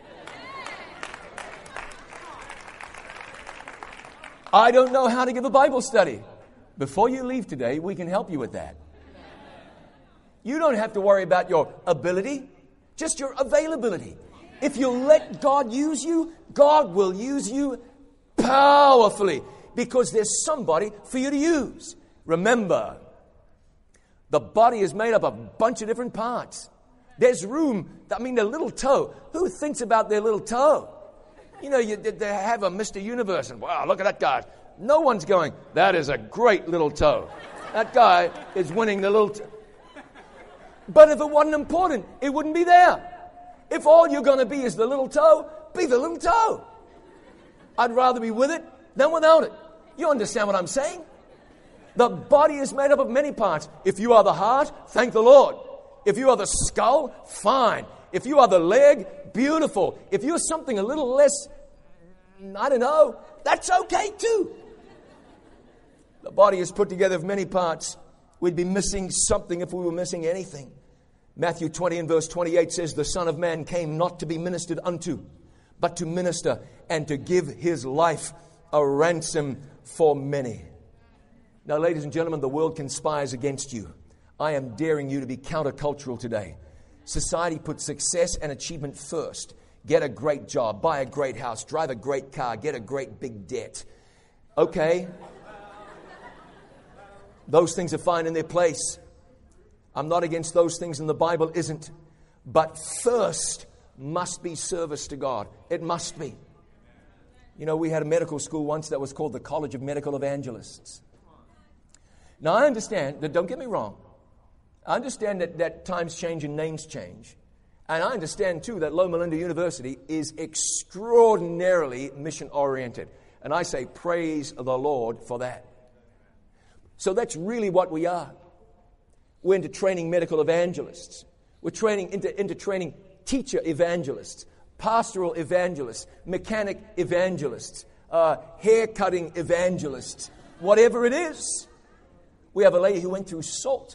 I don't know how to give a Bible study. Before you leave today, we can help you with that. You don't have to worry about your ability, just your availability. If you let God use you, God will use you powerfully because there's somebody for you to use. Remember, the body is made up of a bunch of different parts. There's room. The little toe. Who thinks about their little toe? You know, they have a Mr. Universe and, wow, look at that guy. No one's going, that is a great little toe. That guy is winning the little toe. But if it wasn't important, it wouldn't be there. If all you're going to be is the little toe, be the little toe. I'd rather be with it than without it. You understand what I'm saying? The body is made up of many parts. If you are the heart, thank the Lord. If you are the skull, fine. If you are the leg, beautiful. If you're something a little less, I don't know, that's okay too. The body is put together of many parts. We'd be missing something if we were missing anything. Matthew 20 and verse 28 says, the Son of Man came not to be ministered unto, but to minister and to give his life a ransom for many. Now, ladies and gentlemen, the world conspires against you. I am daring you to be countercultural today. Society puts success and achievement first. Get a great job, buy a great house, drive a great car, get a great big debt. Okay. Those things are fine in their place. I'm not against those things, and the Bible isn't. But first must be service to God. It must be. You know, we had a medical school once that was called the College of Medical Evangelists. Now, I understand that, don't get me wrong, I understand that times change and names change. And I understand, too, that Loma Linda University is extraordinarily mission-oriented. And I say, praise the Lord for that. So that's really what we are. We're into training medical evangelists. We're into training teacher evangelists, pastoral evangelists, mechanic evangelists, hair-cutting evangelists, whatever it is. We have a lady who went through SALT,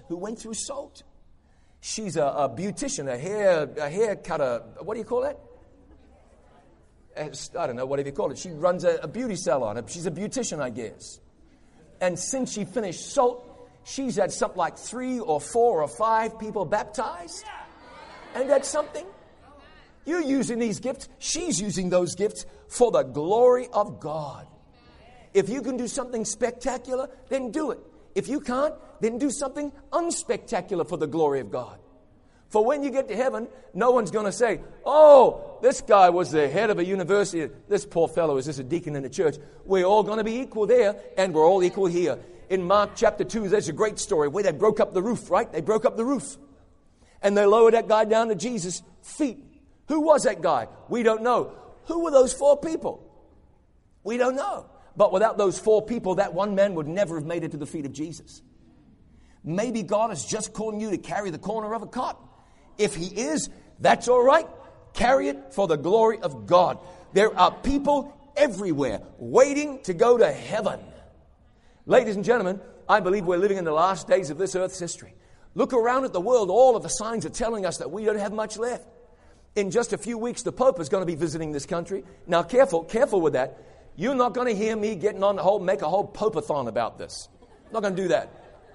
She's a beautician, a hair cutter. What do you call that? I don't know, whatever you call it. She runs a beauty salon. She's a beautician, I guess. And since she finished SALT, she's had something like 3 or 4 or 5 people baptized. And that's something. You're using these gifts. She's using those gifts for the glory of God. If you can do something spectacular, then do it. If you can't, then do something unspectacular for the glory of God. For when you get to heaven, no one's going to say, oh, this guy was the head of a university. This poor fellow is just a deacon in the church. We're all going to be equal there, and we're all equal here. In Mark chapter 2, there's a great story where they broke up the roof, right? They broke up the roof. And they lowered that guy down to Jesus' feet. Who was that guy? We don't know. Who were those 4 people? We don't know. But without those 4 people, that one man would never have made it to the feet of Jesus. Maybe God is just calling you to carry the corner of a cot. If He is, that's all right. Carry it for the glory of God. There are people everywhere waiting to go to heaven. Ladies and gentlemen, I believe we're living in the last days of this earth's history. Look around at the world. All of the signs are telling us that we don't have much left. In just a few weeks, the Pope is going to be visiting this country. Now, careful with that. You're not going to hear me getting on make a whole Pope-a-thon about this. I'm not going to do that.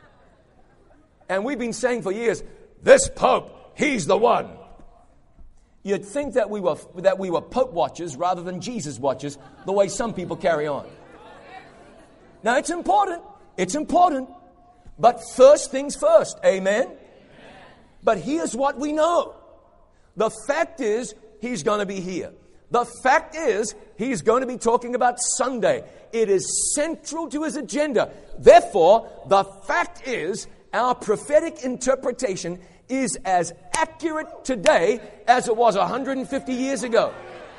And we've been saying for years, this Pope, he's the one. You'd think that we were Pope watchers rather than Jesus watchers, the way some people carry on. Now, it's important. It's important. But first things first. Amen? But here's what we know. The fact is, He's going to be here. The fact is, He's going to be talking about Sunday. It is central to His agenda. Therefore, the fact is, our prophetic interpretation is as accurate today as it was 150 years ago.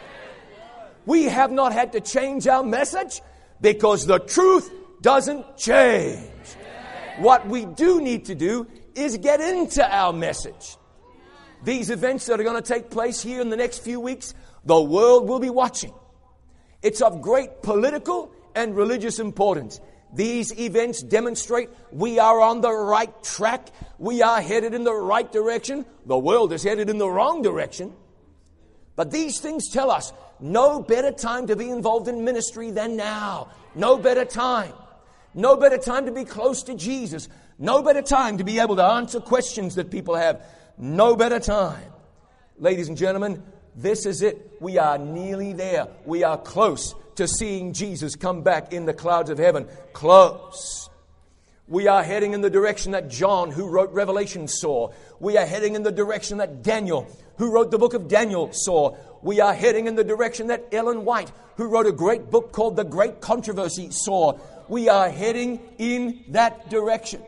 We have not had to change our message because the truth doesn't change. What we do need to do is get into our message. These events that are going to take place here in the next few weeks, the world will be watching. It's of great political and religious importance. These events demonstrate we are on the right track. We are headed in the right direction. The world is headed in the wrong direction. But these things tell us no better time to be involved in ministry than now. No better time. No better time to be close to Jesus. No better time to be able to answer questions that people have. No better time. Ladies and gentlemen, this is it. We are nearly there. We are close to seeing Jesus come back in the clouds of heaven. Close. We are heading in the direction that John, who wrote Revelation, saw. We are heading in the direction that Daniel, who wrote the book of Daniel, saw. We are heading in the direction that Ellen White, who wrote a great book called The Great Controversy, saw. We are heading in that direction.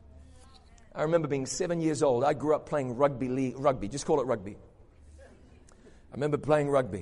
I remember being 7 years old. I grew up playing rugby. Just call it rugby. I remember playing rugby.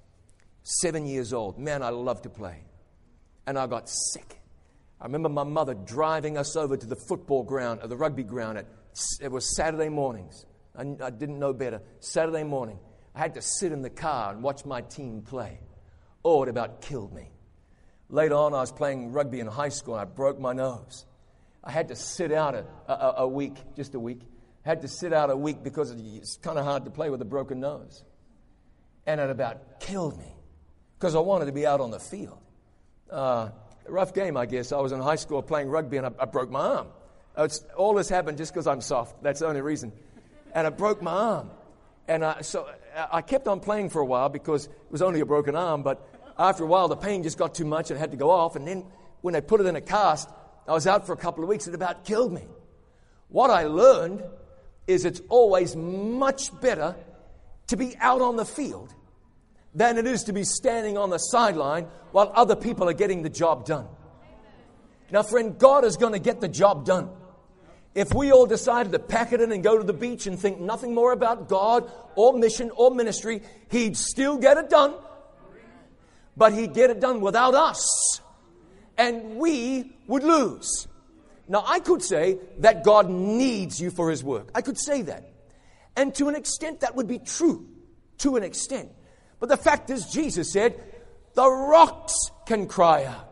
7 years old. Man, I loved to play. And I got sick. I remember my mother driving us over to the football ground, or the rugby ground. It was Saturday mornings. I didn't know better. Saturday morning. I had to sit in the car and watch my team play. Oh, it about killed me. Later on, I was playing rugby in high school, and I broke my nose. I had to sit out a week, just a week. I had to sit out a week because it's kind of hard to play with a broken nose. And it about killed me because I wanted to be out on the field. A rough game, I guess. I was in high school playing rugby, and I broke my arm. All this happened just because I'm soft. That's the only reason. And I broke my arm. And so I kept on playing for a while because it was only a broken arm. But after a while, the pain just got too much and I had to go off. And then when they put it in a cast, I was out for a couple of weeks. It about killed me. What I learned is it's always much better to be out on the field than it is to be standing on the sideline while other people are getting the job done. Now, friend, God is going to get the job done. If we all decided to pack it in and go to the beach and think nothing more about God or mission or ministry, He'd still get it done. But He'd get it done without us. And we would lose. Now, I could say that God needs you for His work. I could say that. And to an extent, that would be true. To an extent. But the fact is, Jesus said, the rocks can cry out.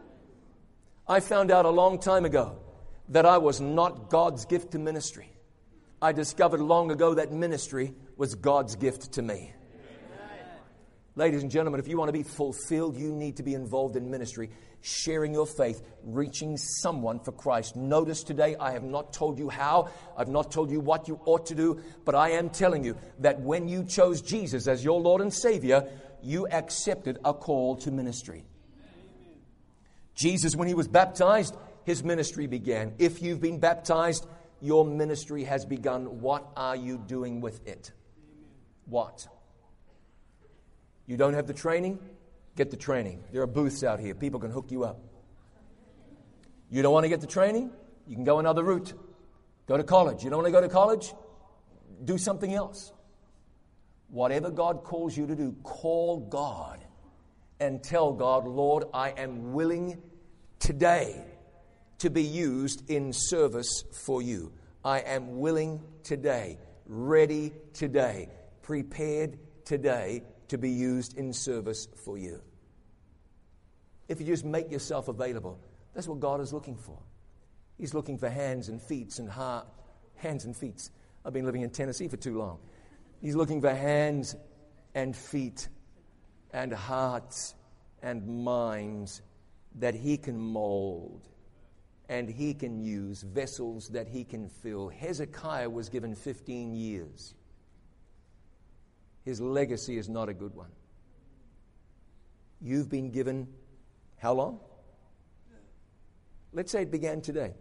I found out a long time ago that I was not God's gift to ministry. I discovered long ago that ministry was God's gift to me. Ladies and gentlemen, if you want to be fulfilled, you need to be involved in ministry, sharing your faith, reaching someone for Christ. Notice today, I have not told you how, I've not told you what you ought to do, but I am telling you that when you chose Jesus as your Lord and Savior, you accepted a call to ministry. Jesus, when he was baptized, his ministry began. If you've been baptized, your ministry has begun. What are you doing with it? What? You don't have the training? Get the training. There are booths out here. People can hook you up. You don't want to get the training? You can go another route. Go to college. You don't want to go to college? Do something else. Whatever God calls you to do, call God and tell God, Lord, I am willing today to be used in service for you. I am willing today, ready today, prepared today to be used in service for you. If you just make yourself available, that's what God is looking for. He's looking for hands and feet and heart. Hands and feet. I've been living in Tennessee for too long. He's looking for hands and feet and hearts and minds that he can mold and he can use, vessels that he can fill. Hezekiah was given 15 years. His legacy is not a good one. You've been given how long? Let's say it began today.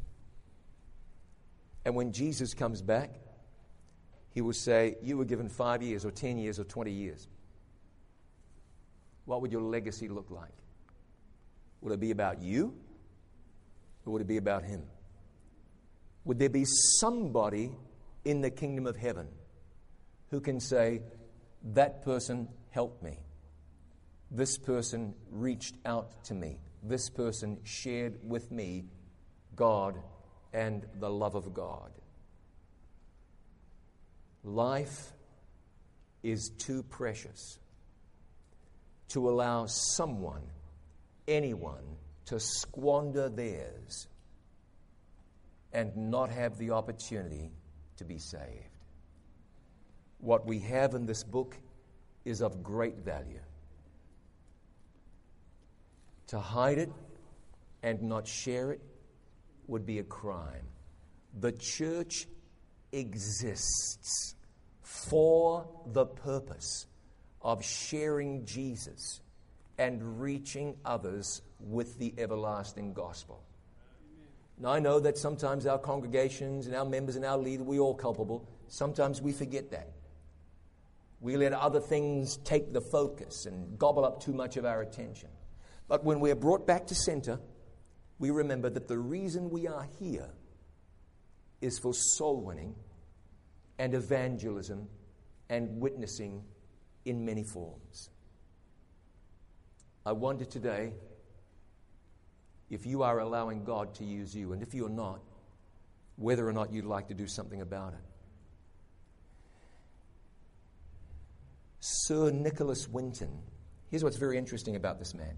And when Jesus comes back, he will say, you were given 5 years or 10 years or 20 years. What would your legacy look like? Would it be about you? Or would it be about him? Would there be somebody in the kingdom of heaven who can say, that person helped me. This person reached out to me. This person shared with me God and the love of God. Life is too precious to allow someone, anyone, to squander theirs and not have the opportunity to be saved. What we have in this book is of great value. To hide it and not share it would be a crime. The church exists for the purpose of sharing Jesus and reaching others with the everlasting gospel. Now, I know that sometimes our congregations and our members and our leaders, we're all culpable. Sometimes we forget that. We let other things take the focus and gobble up too much of our attention. But when we're brought back to center, we remember that the reason we are here is for soul winning and evangelism and witnessing in many forms. I wonder today if you are allowing God to use you, and if you're not, whether or not you'd like to do something about it. Sir Nicholas Winton. Here's what's very interesting about this man.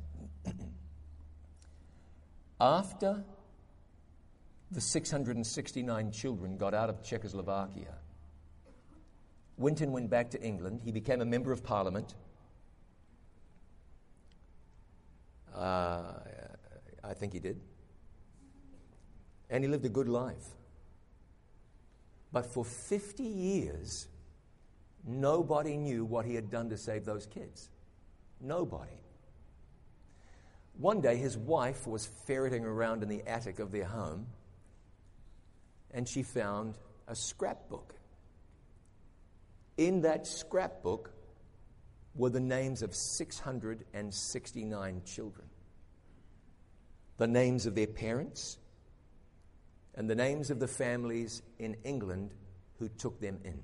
After the 669 children got out of Czechoslovakia, Winton went back to England. He became a member of Parliament. I think he did. And he lived a good life. But for 50 years, nobody knew what he had done to save those kids. Nobody. One day, his wife was ferreting around in the attic of their home, and she found a scrapbook. In that scrapbook were the names of 669 children. The names of their parents and the names of the families in England who took them in.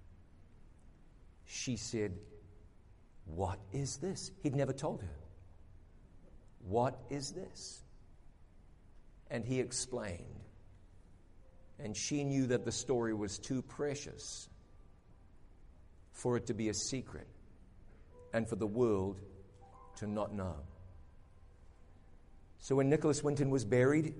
She said, "What is this?" He'd never told her. "What is this?" And he explained. And she knew that the story was too precious for it to be a secret and for the world to not know. So when Nicholas Winton was buried,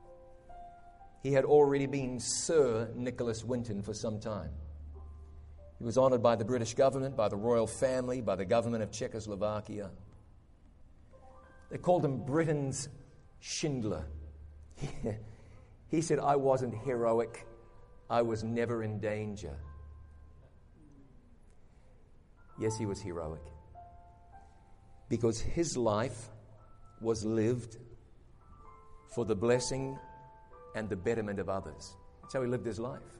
he had already been Sir Nicholas Winton for some time. He was honored by the British government, by the royal family, by the government of Czechoslovakia. They called him Britain's Schindler. He said, I wasn't heroic. I was never in danger. Yes, he was heroic. Because his life was lived for the blessing and the betterment of others. That's how he lived his life.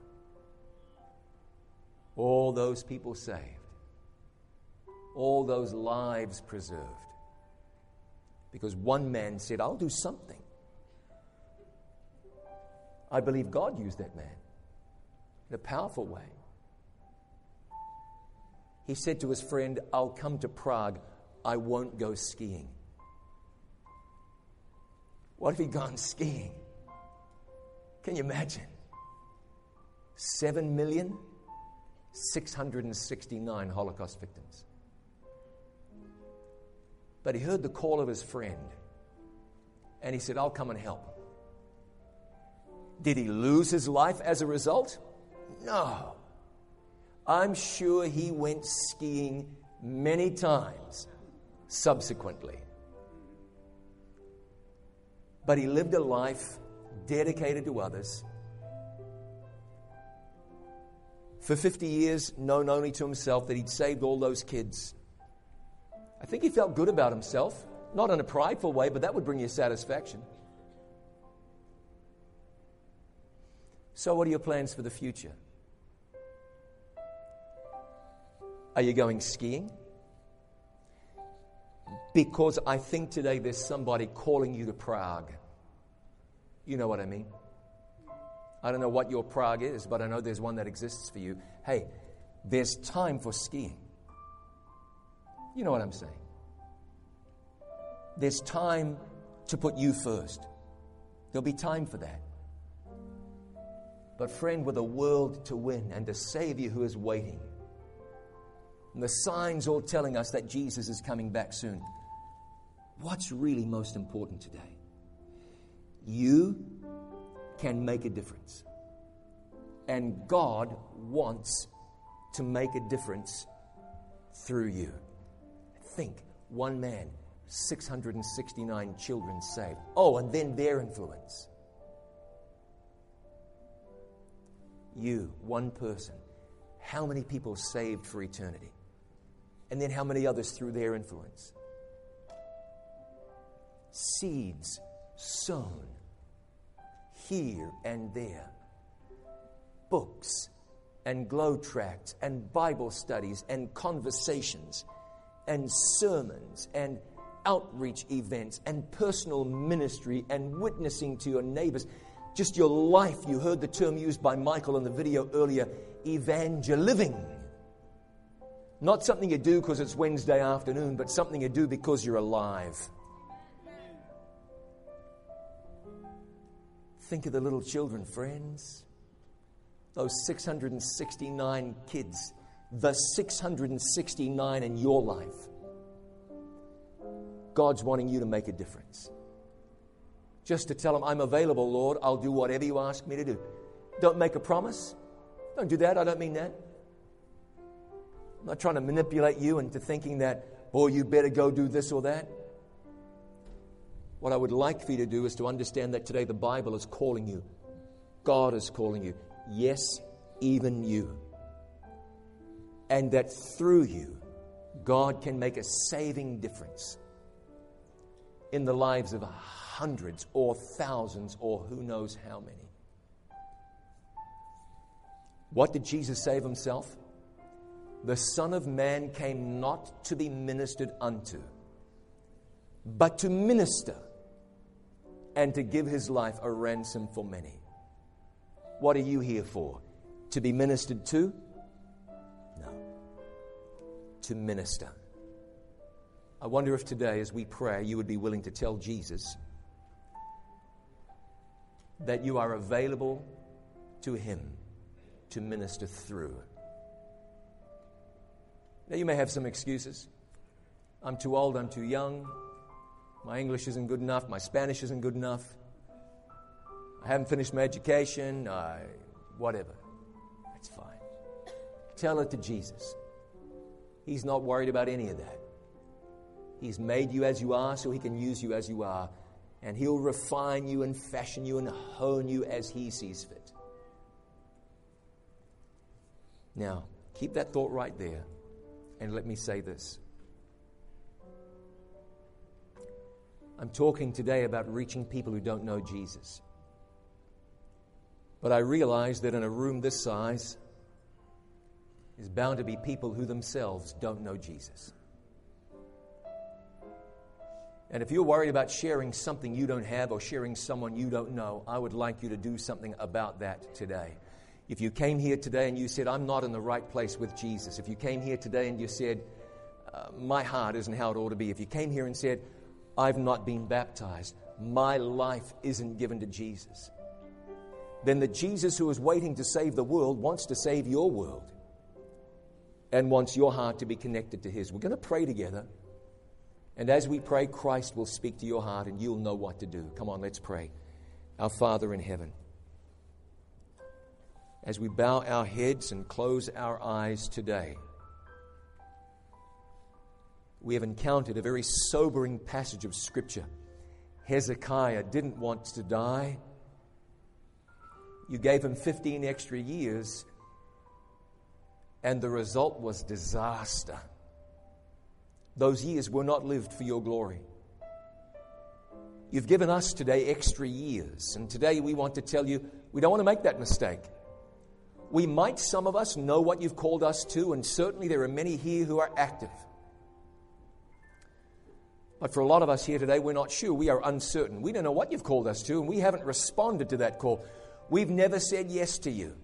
All those people saved. All those lives preserved. Because one man said, I'll do something. I believe God used that man in a powerful way. He said to his friend, I'll come to Prague. I won't go skiing. What if he'd gone skiing? Can you imagine? 7,669,000 Holocaust victims. But he heard the call of his friend, and he said, I'll come and help. Did he lose his life as a result? No. I'm sure he went skiing many times subsequently. But he lived a life dedicated to others. For 50 years, known only to himself that he'd saved all those kids. I think he felt good about himself. Not in a prideful way, but that would bring you satisfaction. So what are your plans for the future? Are you going skiing? Because I think today there's somebody calling you to Prague. You know what I mean? I don't know what your Prague is, but I know there's one that exists for you. Hey, there's time for skiing. You know what I'm saying? There's time to put you first. There'll be time for that. But friend, with a world to win and a Savior who is waiting, and the signs all telling us that Jesus is coming back soon, what's really most important today? You can make a difference. And God wants to make a difference through you. Think, one man, 669 children saved. Oh, and then their influence. You, one person, how many people saved for eternity? And then how many others through their influence? Seeds sown here and there. Books and glow tracts and Bible studies and conversations and sermons and outreach events and personal ministry and witnessing to your neighbors. Just your life. You heard the term used by Michael in the video earlier, evangeliving. Not something you do because it's Wednesday afternoon, but something you do because you're alive. Think of the little children, friends. Those 669 kids. The 669 in your life. God's wanting you to make a difference. Just to tell him, I'm available, Lord. I'll do whatever you ask me to do. Don't make a promise. Don't do that. I don't mean that. I'm not trying to manipulate you into thinking that, boy, you better go do this or that. What I would like for you to do is to understand that today the Bible is calling you. God is calling you. Yes, even you. And that through you, God can make a saving difference in the lives of hundreds or thousands or who knows how many. What did Jesus say of himself? The Son of Man came not to be ministered unto, but to minister and to give his life a ransom for many. What are you here for? To be ministered to? No. To minister. I wonder if today, as we pray, you would be willing to tell Jesus that you are available to him to minister through. Now, you may have some excuses. I'm too old, I'm too young. My English isn't good enough. My Spanish isn't good enough. I haven't finished my education. Whatever. That's fine. Tell it to Jesus. He's not worried about any of that. He's made you as you are so He can use you as you are. And He'll refine you and fashion you and hone you as He sees fit. Now, keep that thought right there. And let me say this. I'm talking today about reaching people who don't know Jesus. But I realize that in a room this size, there's bound to be people who themselves don't know Jesus. And if you're worried about sharing something you don't have or sharing someone you don't know, I would like you to do something about that today. If you came here today and you said, I'm not in the right place with Jesus. If you came here today and you said, my heart isn't how it ought to be. If you came here and said, I've not been baptized, my life isn't given to Jesus, then the Jesus who is waiting to save the world wants to save your world and wants your heart to be connected to His. We're going to pray together. And as we pray, Christ will speak to your heart and you'll know what to do. Come on, let's pray. Our Father in heaven, as we bow our heads and close our eyes today, we have encountered a very sobering passage of Scripture. Hezekiah didn't want to die. You gave him 15 extra years, and the result was disaster. Those years were not lived for your glory. You've given us today extra years, and today we want to tell you we don't want to make that mistake. We might, some of us, know what you've called us to, and certainly there are many here who are active. But for a lot of us here today, we're not sure. We are uncertain. We don't know what you've called us to, and we haven't responded to that call. We've never said yes to you.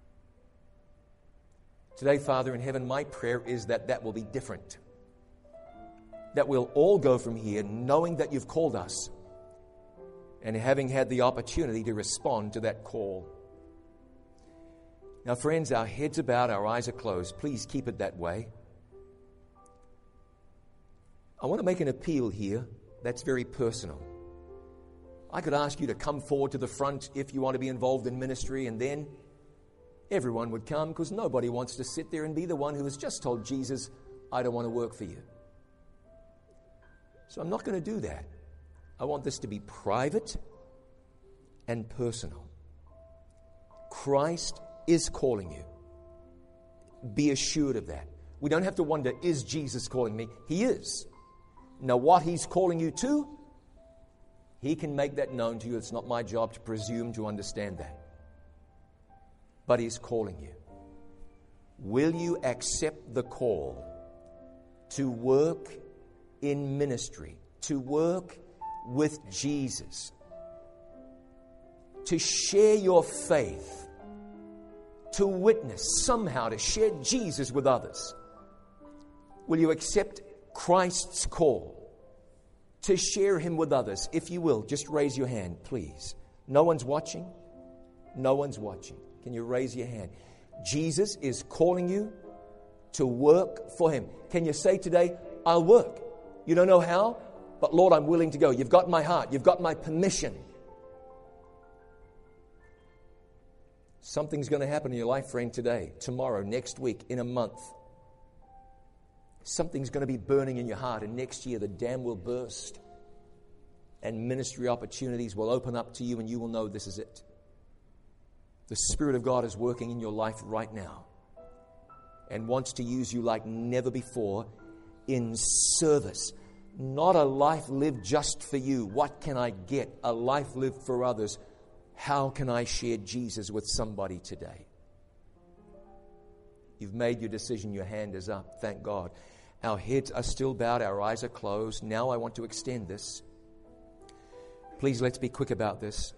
Today, Father in heaven, my prayer is that that will be different. That we'll all go from here knowing that you've called us and having had the opportunity to respond to that call. Now, friends, our heads are bowed, our eyes are closed. Please keep it that way. I want to make an appeal here that's very personal. I could ask you to come forward to the front if you want to be involved in ministry, and then everyone would come because nobody wants to sit there and be the one who has just told Jesus, I don't want to work for you. So I'm not going to do that. I want this to be private and personal. Christ is calling you. Be assured of that. We don't have to wonder, is Jesus calling me? He is. Now, what He's calling you to, He can make that known to you. It's not my job to presume to understand that. But He's calling you. Will you accept the call to work in ministry, to work with Jesus, to share your faith, to witness somehow, to share Jesus with others? Will you accept Christ's call to share Him with others? If you will, just raise your hand, please. No one's watching. No one's watching. Can you raise your hand? Jesus is calling you to work for Him. Can you say today, I'll work? You don't know how, but Lord, I'm willing to go. You've got my heart. You've got my permission. Something's going to happen in your life, friend, today, tomorrow, next week, in a month. Something's going to be burning in your heart, and next year the dam will burst and ministry opportunities will open up to you, and you will know this is it. The Spirit of God is working in your life right now and wants to use you like never before in service. Not a life lived just for you. What can I get? A life lived for others. How can I share Jesus with somebody today? You've made your decision. Your hand is up. Thank God. Our heads are still bowed. Our eyes are closed. Now I want to extend this. Please, let's be quick about this.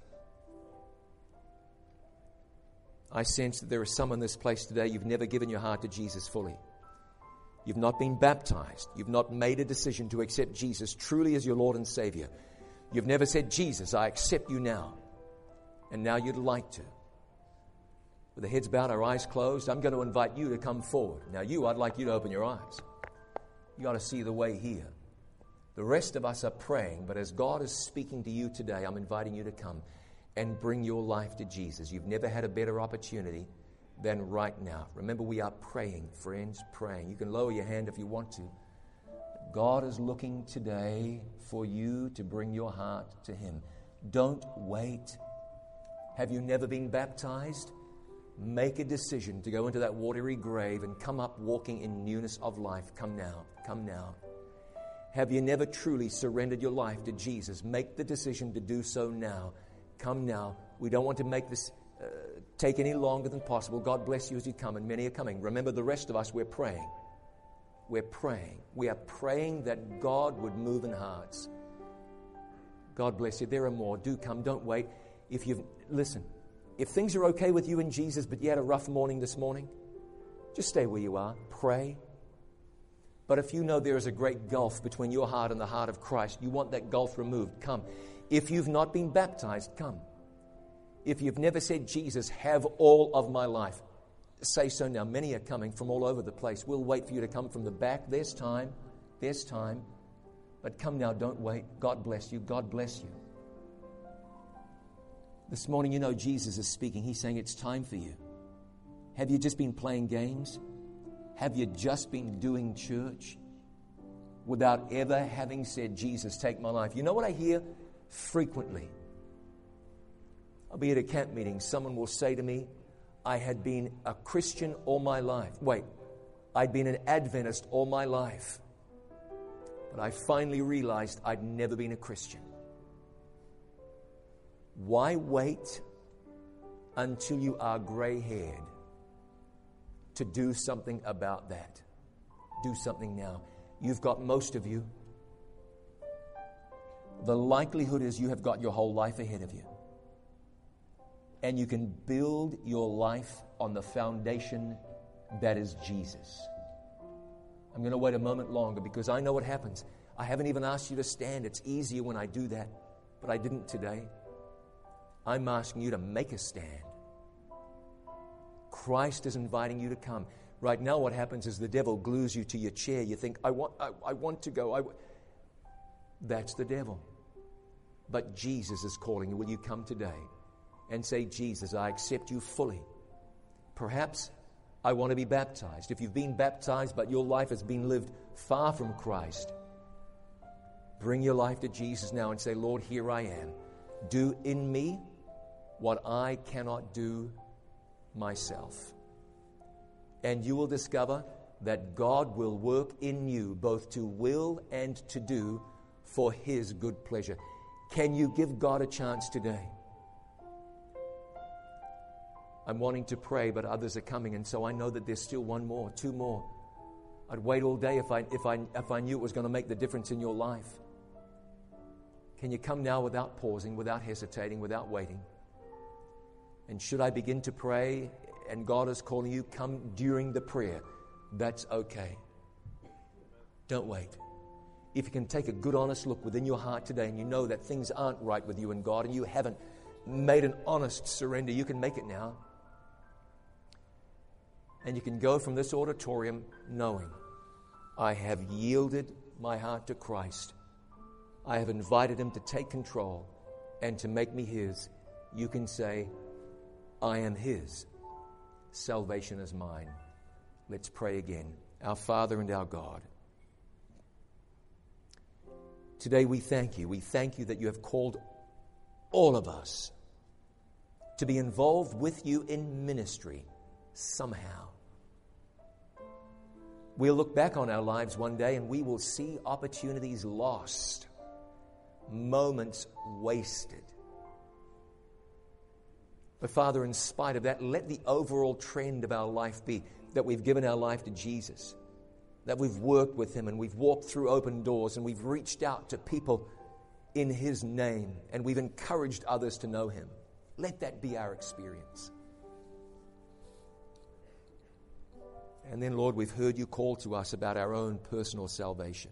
I sense that there are some in this place today, you've never given your heart to Jesus fully. You've not been baptized. You've not made a decision to accept Jesus truly as your Lord and Savior. You've never said, Jesus, I accept you now. And now you'd like to. With the heads bowed, our eyes closed, I'm going to invite you to come forward. Now I'd like you to open your eyes. You got to see the way here. The rest of us are praying, but as God is speaking to you today, I'm inviting you to come and bring your life to Jesus. You've never had a better opportunity than right now. Remember, we are praying, friends, praying. You can lower your hand if you want to. God is looking today for you to bring your heart to Him. Don't wait. Have you never been baptized? Make a decision to go into that watery grave and come up walking in newness of life. Come now. Come now. Have you never truly surrendered your life to Jesus? Make the decision to do so now. Come now. We don't want to make this take any longer than possible. God bless you as you come, and many are coming. Remember, the rest of us, we're praying. We're praying. We are praying that God would move in hearts. God bless you. There are more. Do come. Don't wait. Listen, if things are okay with you in Jesus, but you had a rough morning this morning, just stay where you are. Pray. But if you know there is a great gulf between your heart and the heart of Christ, you want that gulf removed, come. If you've not been baptized, come. If you've never said, Jesus, have all of my life, say so now. Many are coming from all over the place. We'll wait for you to come from the back. There's time. There's time. But come now, don't wait. God bless you. God bless you. This morning, you know Jesus is speaking. He's saying it's time for you. Have you just been playing games? Have you just been doing church without ever having said, Jesus, take my life? You know what I hear frequently? I'll be at a camp meeting. Someone will say to me, I had been a Christian all my life. I'd been an Adventist all my life. But I finally realized I'd never been a Christian. Why wait until you are gray-haired to do something about that? Do something now. You've got most of you. The likelihood is you have got your whole life ahead of you. And you can build your life on the foundation that is Jesus. I'm going to wait a moment longer because I know what happens. I haven't even asked you to stand. It's easier when I do that, but I didn't today. I'm asking you to make a stand. Christ is inviting you to come. Right now what happens is the devil glues you to your chair. You think, I want to go. That's the devil. But Jesus is calling you. Will you come today and say, Jesus, I accept you fully. Perhaps I want to be baptized. If you've been baptized but your life has been lived far from Christ, bring your life to Jesus now and say, Lord, here I am. Do in me what I cannot do myself. And you will discover that God will work in you both to will and to do for His good pleasure. Can you give God a chance today? I'm wanting to pray, but others are coming, and so I know that there's still one more, two more. I'd wait all day if I knew it was going to make the difference in your life. Can you come now without pausing, without hesitating, without waiting? And should I begin to pray and God is calling you, come during the prayer. That's okay. Don't wait. If you can take a good, honest look within your heart today and you know that things aren't right with you and God and you haven't made an honest surrender, you can make it now. And you can go from this auditorium knowing, I have yielded my heart to Christ. I have invited Him to take control and to make me His. You can say, I am His. Salvation is mine. Let's pray again. Our Father and our God, today we thank you. We thank you that you have called all of us to be involved with you in ministry somehow. We'll look back on our lives one day and we will see opportunities lost, moments wasted. But Father, in spite of that, let the overall trend of our life be that we've given our life to Jesus, that we've worked with Him and we've walked through open doors and we've reached out to people in His name and we've encouraged others to know Him. Let that be our experience. And then, Lord, we've heard you call to us about our own personal salvation.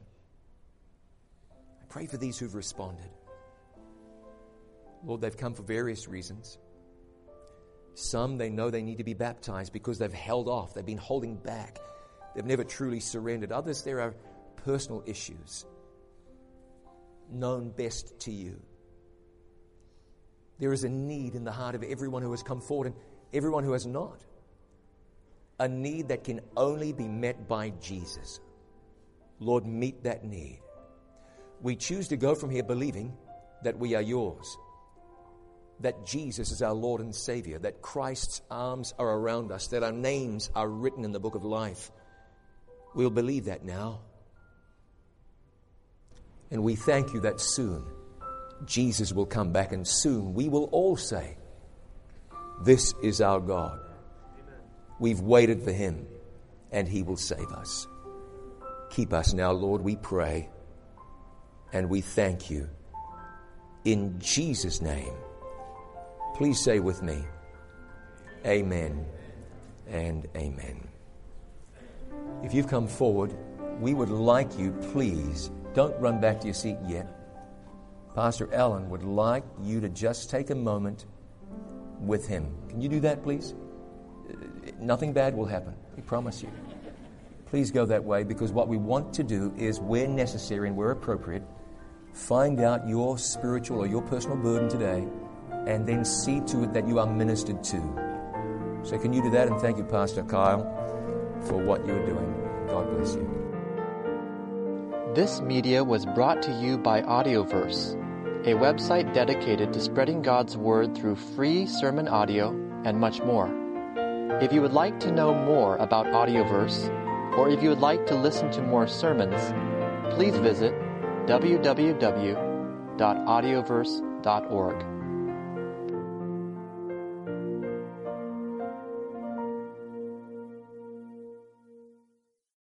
I pray for these who've responded. Lord, they've come for various reasons. Some, they know they need to be baptized because they've held off. They've been holding back. They've never truly surrendered. Others, there are personal issues known best to you. There is a need in the heart of everyone who has come forward and everyone who has not. a need that can only be met by Jesus. Lord, meet that need. We choose to go from here believing that we are yours, that Jesus is our Lord and Savior, that Christ's arms are around us, that our names are written in the book of life. We'll believe that now. And we thank you that soon Jesus will come back, and soon we will all say, this is our God. We've waited for him, and he will save us. Keep us now, Lord, we pray, and we thank you. In Jesus' name, please say with me, amen and amen. If you've come forward, we would like you, please, don't run back to your seat yet. Pastor Allen would like you to just take a moment with him. Can you do that, please? Nothing bad will happen. We promise you. Please go that way, because what we want to do is, where necessary and where appropriate, find out your spiritual or your personal burden today, and then see to it that you are ministered to. So can you do that? And thank you, Pastor Kyle, for what you're doing. God bless you. This media was brought to you by Audioverse, a website dedicated to spreading God's Word through free sermon audio and much more. If you would like to know more about Audioverse, or if you would like to listen to more sermons, please visit www.audioverse.org.